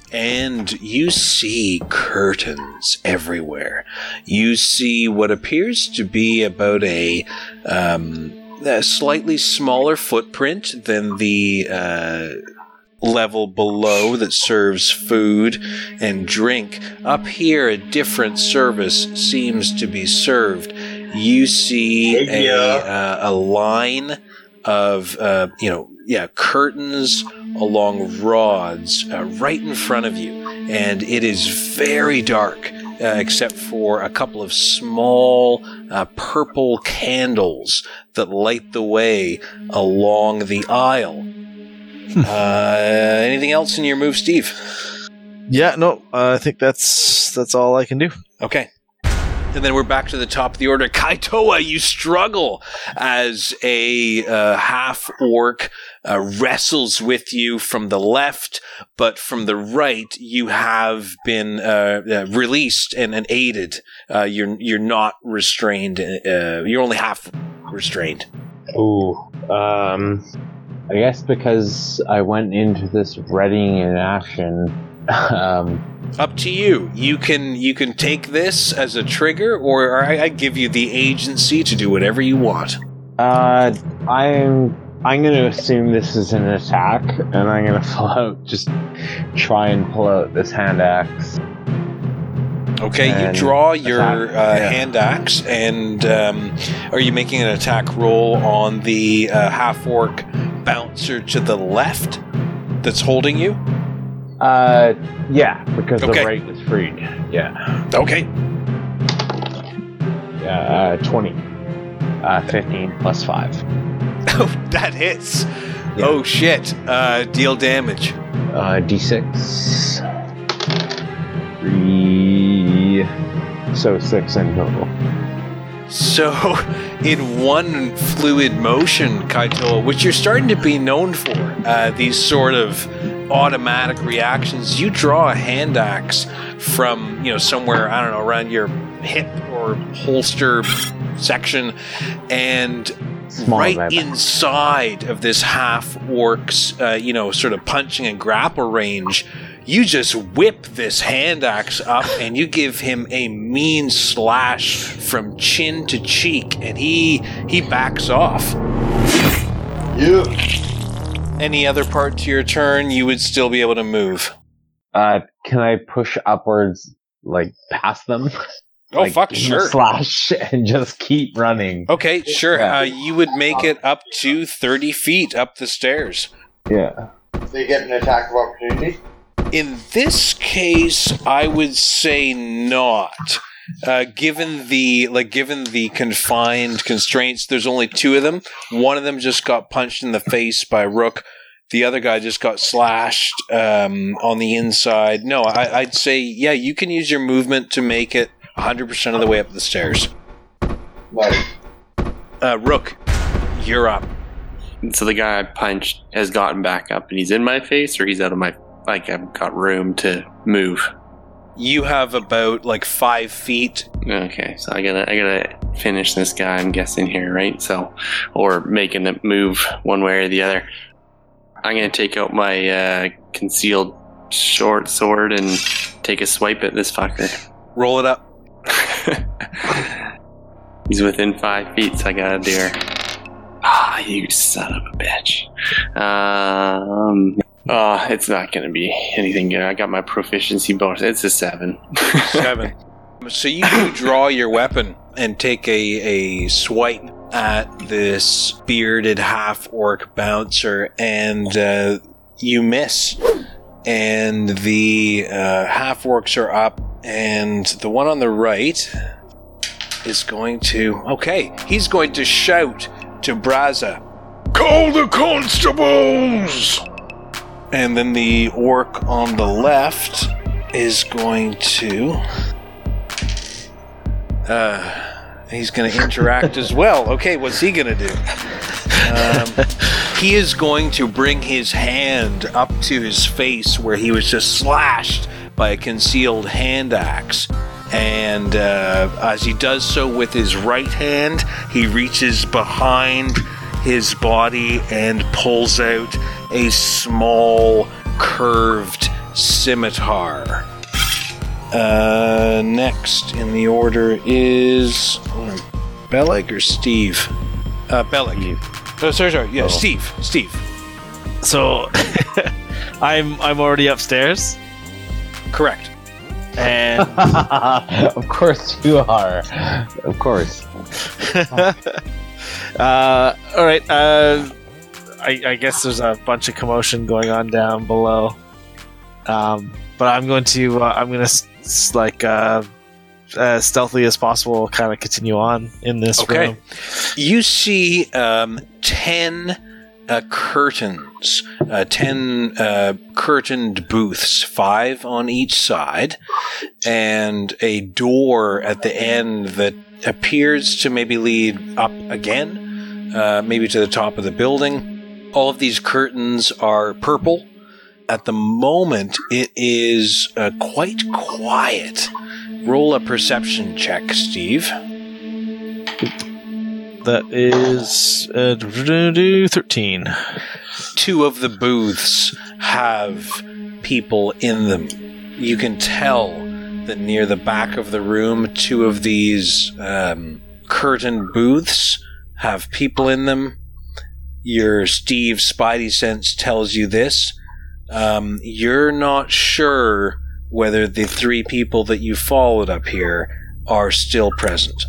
and you see curtains everywhere. You see what appears to be about a slightly smaller footprint than the level below that serves food and drink. Up here, a different service seems to be served. You see a line of curtains along rods right in front of you, and it is very dark except for a couple of small purple candles that light the way along the aisle. Anything else in your move, Steve? Yeah, no, I think that's all I can do. Okay. And then we're back to the top of the order. Kaitoa, you struggle as a half-orc wrestles with you from the left, but from the right, you have been released and aided. You're not restrained. You're only half restrained. Ooh. I guess because I went into this readying in action. Up to you. You can take this as a trigger, or I give you the agency to do whatever you want. I'm going to assume this is an attack, and I'm going to try and pull out this hand axe. Okay, you draw your hand axe, and are you making an attack roll on the half-orc bouncer to the left that's holding you? Yeah, because the right was freed. Yeah. Okay. Yeah, 20. 15 plus 5. Oh, that hits. Yeah. Oh, shit. Deal damage. D6. 3. So 6 in total. So, in one fluid motion, Kaitoa, which you're starting to be known for, these sort of automatic reactions, you draw a hand axe from, somewhere, I don't know, around your hip or holster section, and right inside of this half-orc's, sort of punching and grapple range, you just whip this hand axe up and you give him a mean slash from chin to cheek, and he backs off. Yeah. Any other part to your turn, you would still be able to move. Can I push upwards, past them? Oh, fuck, sure. Slash and just keep running. Okay, sure. Yeah. You would make it up to 30 feet up the stairs. Yeah. So you get an attack of opportunity? In this case, I would say not. Given the confined constraints, there's only 2 of them. One of them just got punched in the face by Rook. The other guy just got slashed on the inside. No, I'd say, yeah, you can use your movement to make it 100% of the way up the stairs. Right. Rook, you're up. So the guy I punched has gotten back up, and he's in my face, or he's out of my... I've got room to move. You have about 5 feet. Okay, so I gotta finish this guy, I'm guessing here, right? So, or making it move one way or the other. I'm gonna take out my concealed short sword and take a swipe at this fucker. Roll it up. He's within 5 feet, so I gotta do her. You son of a bitch. It's not going to be anything good. I got my proficiency bonus. It's a 7. 7. So you do draw your weapon and take a swipe at this bearded half-orc bouncer, and you miss. And the half-orcs are up, and the one on the right is going to... Okay, he's going to shout to Braza, "Call the constables!" And then the orc on the left is going to... he's going to interact as well. Okay, what's he going to do? He is going to bring his hand up to his face where he was just slashed by a concealed hand axe. And as he does so with his right hand, he reaches behind his body and pulls out a small, curved scimitar. Next in the order is Beleg or Steve? Beleg. Sorry. Yeah, Steve. So, I'm already upstairs. Correct. And Of course you are. Of course. all right. I guess there's a bunch of commotion going on down below. But I'm going to as stealthily as possible, kind of continue on in this room. You see 10 curtains, 10 curtained booths, 5 on each side, and a door at the end that appears to maybe lead up again, maybe to the top of the building. All of these curtains are purple. At the moment, it is quite quiet. Roll a perception check, Steve. That is 13. 2 of the booths have people in them. You can tell that near the back of the room, 2 of these curtained booths have people in them. Your Steve Spidey sense tells you this. You're not sure whether the 3 people that you followed up here are still present.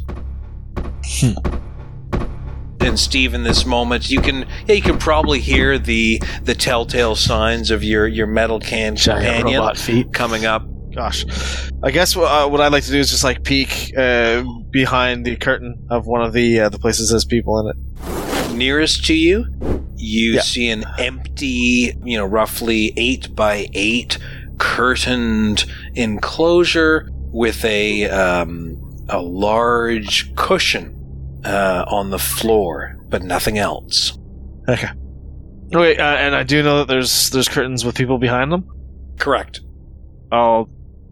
And Steve, in this moment, you can probably hear the telltale signs of your metal can companion robot feet coming up. Gosh, I guess what I'd like to do is just like peek behind the curtain of one of the places that has people in it. Nearest to you, you see an empty, roughly 8 by 8 curtained enclosure with a large cushion on the floor, but nothing else. Okay, and I do know that there's curtains with people behind them. Correct. I'll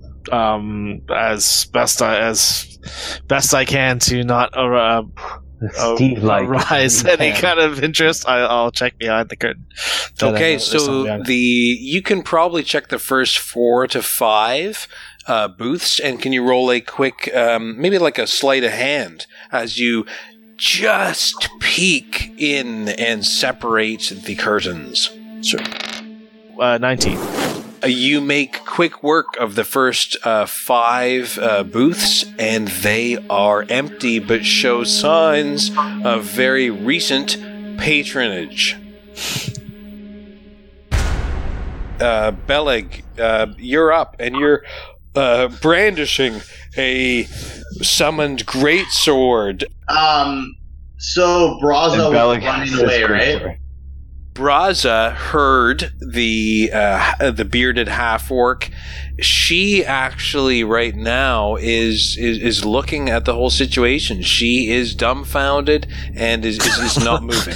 as best I can to not arise any kind of interest. I'll check behind the curtain. Okay, so you can probably check the first 4 to 5 booths, and can you roll a quick, maybe like a sleight of hand, as you just peek in and separate the curtains? Sure. 19. You make quick work of the first 5 booths, and they are empty, but show signs of very recent patronage. Beleg, you're up, and you're brandishing a summoned greatsword. So Braza was running away, right? Braza heard the bearded half-orc. She actually right now is looking at the whole situation. She is dumbfounded and is not moving.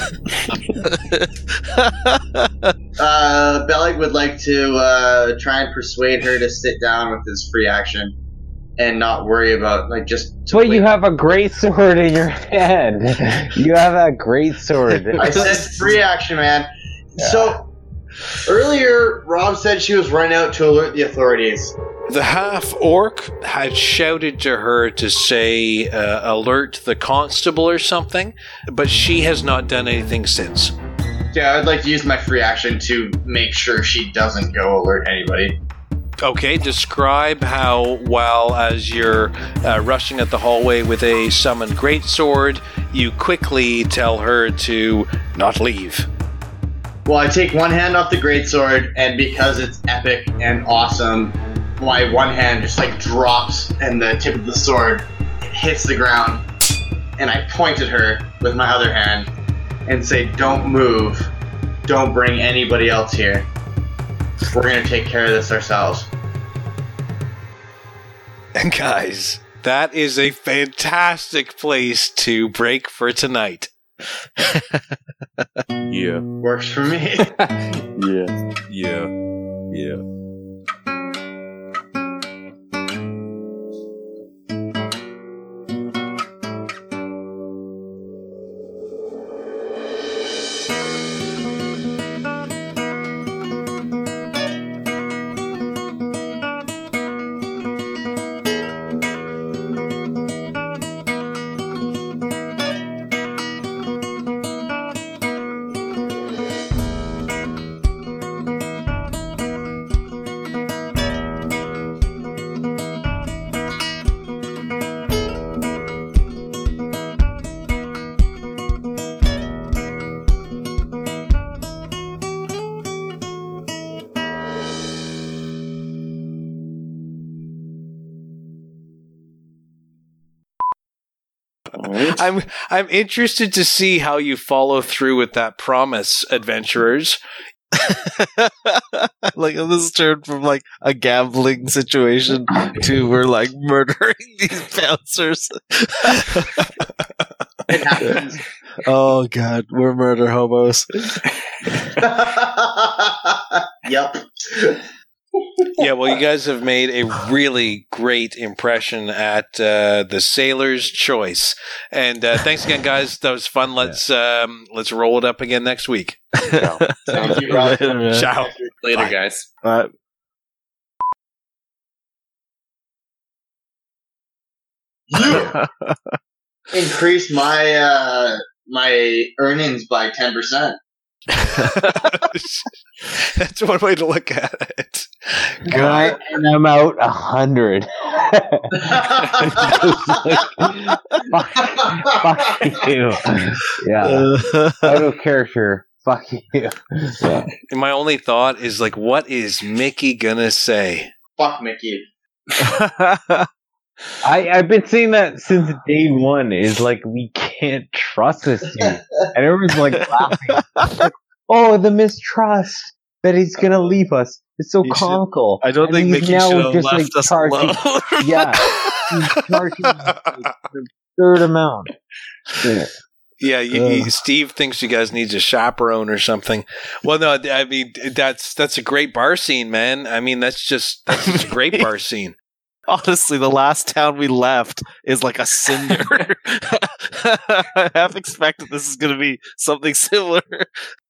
Beleg would like to try and persuade her to sit down with his free action and not worry about But you have a great sword in your hand. You have a great sword. I said free action, man. Yeah. So earlier, Rob said she was running out to alert the authorities. The half-orc had shouted to her to say, alert the constable or something, but she has not done anything since. Yeah, I'd like to use my free action to make sure she doesn't go alert anybody. Okay, describe how, while as you're rushing at the hallway with a summoned greatsword, you quickly tell her to not leave. Well, I take one hand off the greatsword, and because it's epic and awesome, my one hand just drops, and the tip of the sword hits the ground, and I point at her with my other hand and say, "Don't move. Don't bring anybody else here. We're going to take care of this ourselves." And guys, that is a fantastic place to break for tonight. Yeah. Works for me. Yeah. I'm interested to see how you follow through with that promise, adventurers. Like this is turned from like a gambling situation to we're like murdering these bouncers. It happens. Oh god, we're murder hobos. Yep. Yeah, well, you guys have made a really great impression at the Sailor's Choice, and thanks again, guys. That was fun. Let's roll it up again next week. Thank you, Rob. Later, man. Ciao. Later, Bye. guys. Increase my my earnings by 10%. That's one way to look at it. And I'm out 100. Fuck you. Yeah. Out of character. Fuck you. Yeah. And my only thought is like, what is Mickey gonna say? Fuck Mickey. I've been saying that since day one. Is like we can't trust this dude, and everyone's like laughing. Like, oh, the mistrust that he's gonna leave us. It's so comical. I don't And think he's Mickey now should have just, left like, us charging- alone. Yeah, he's charging like, the third amount. Yeah. Yeah, Steve thinks you guys need a chaperone or something. Well, no, I mean that's a great bar scene, man. I mean that's a great bar scene. Honestly, the last town we left is like a cinder. I half expected this is going to be something similar.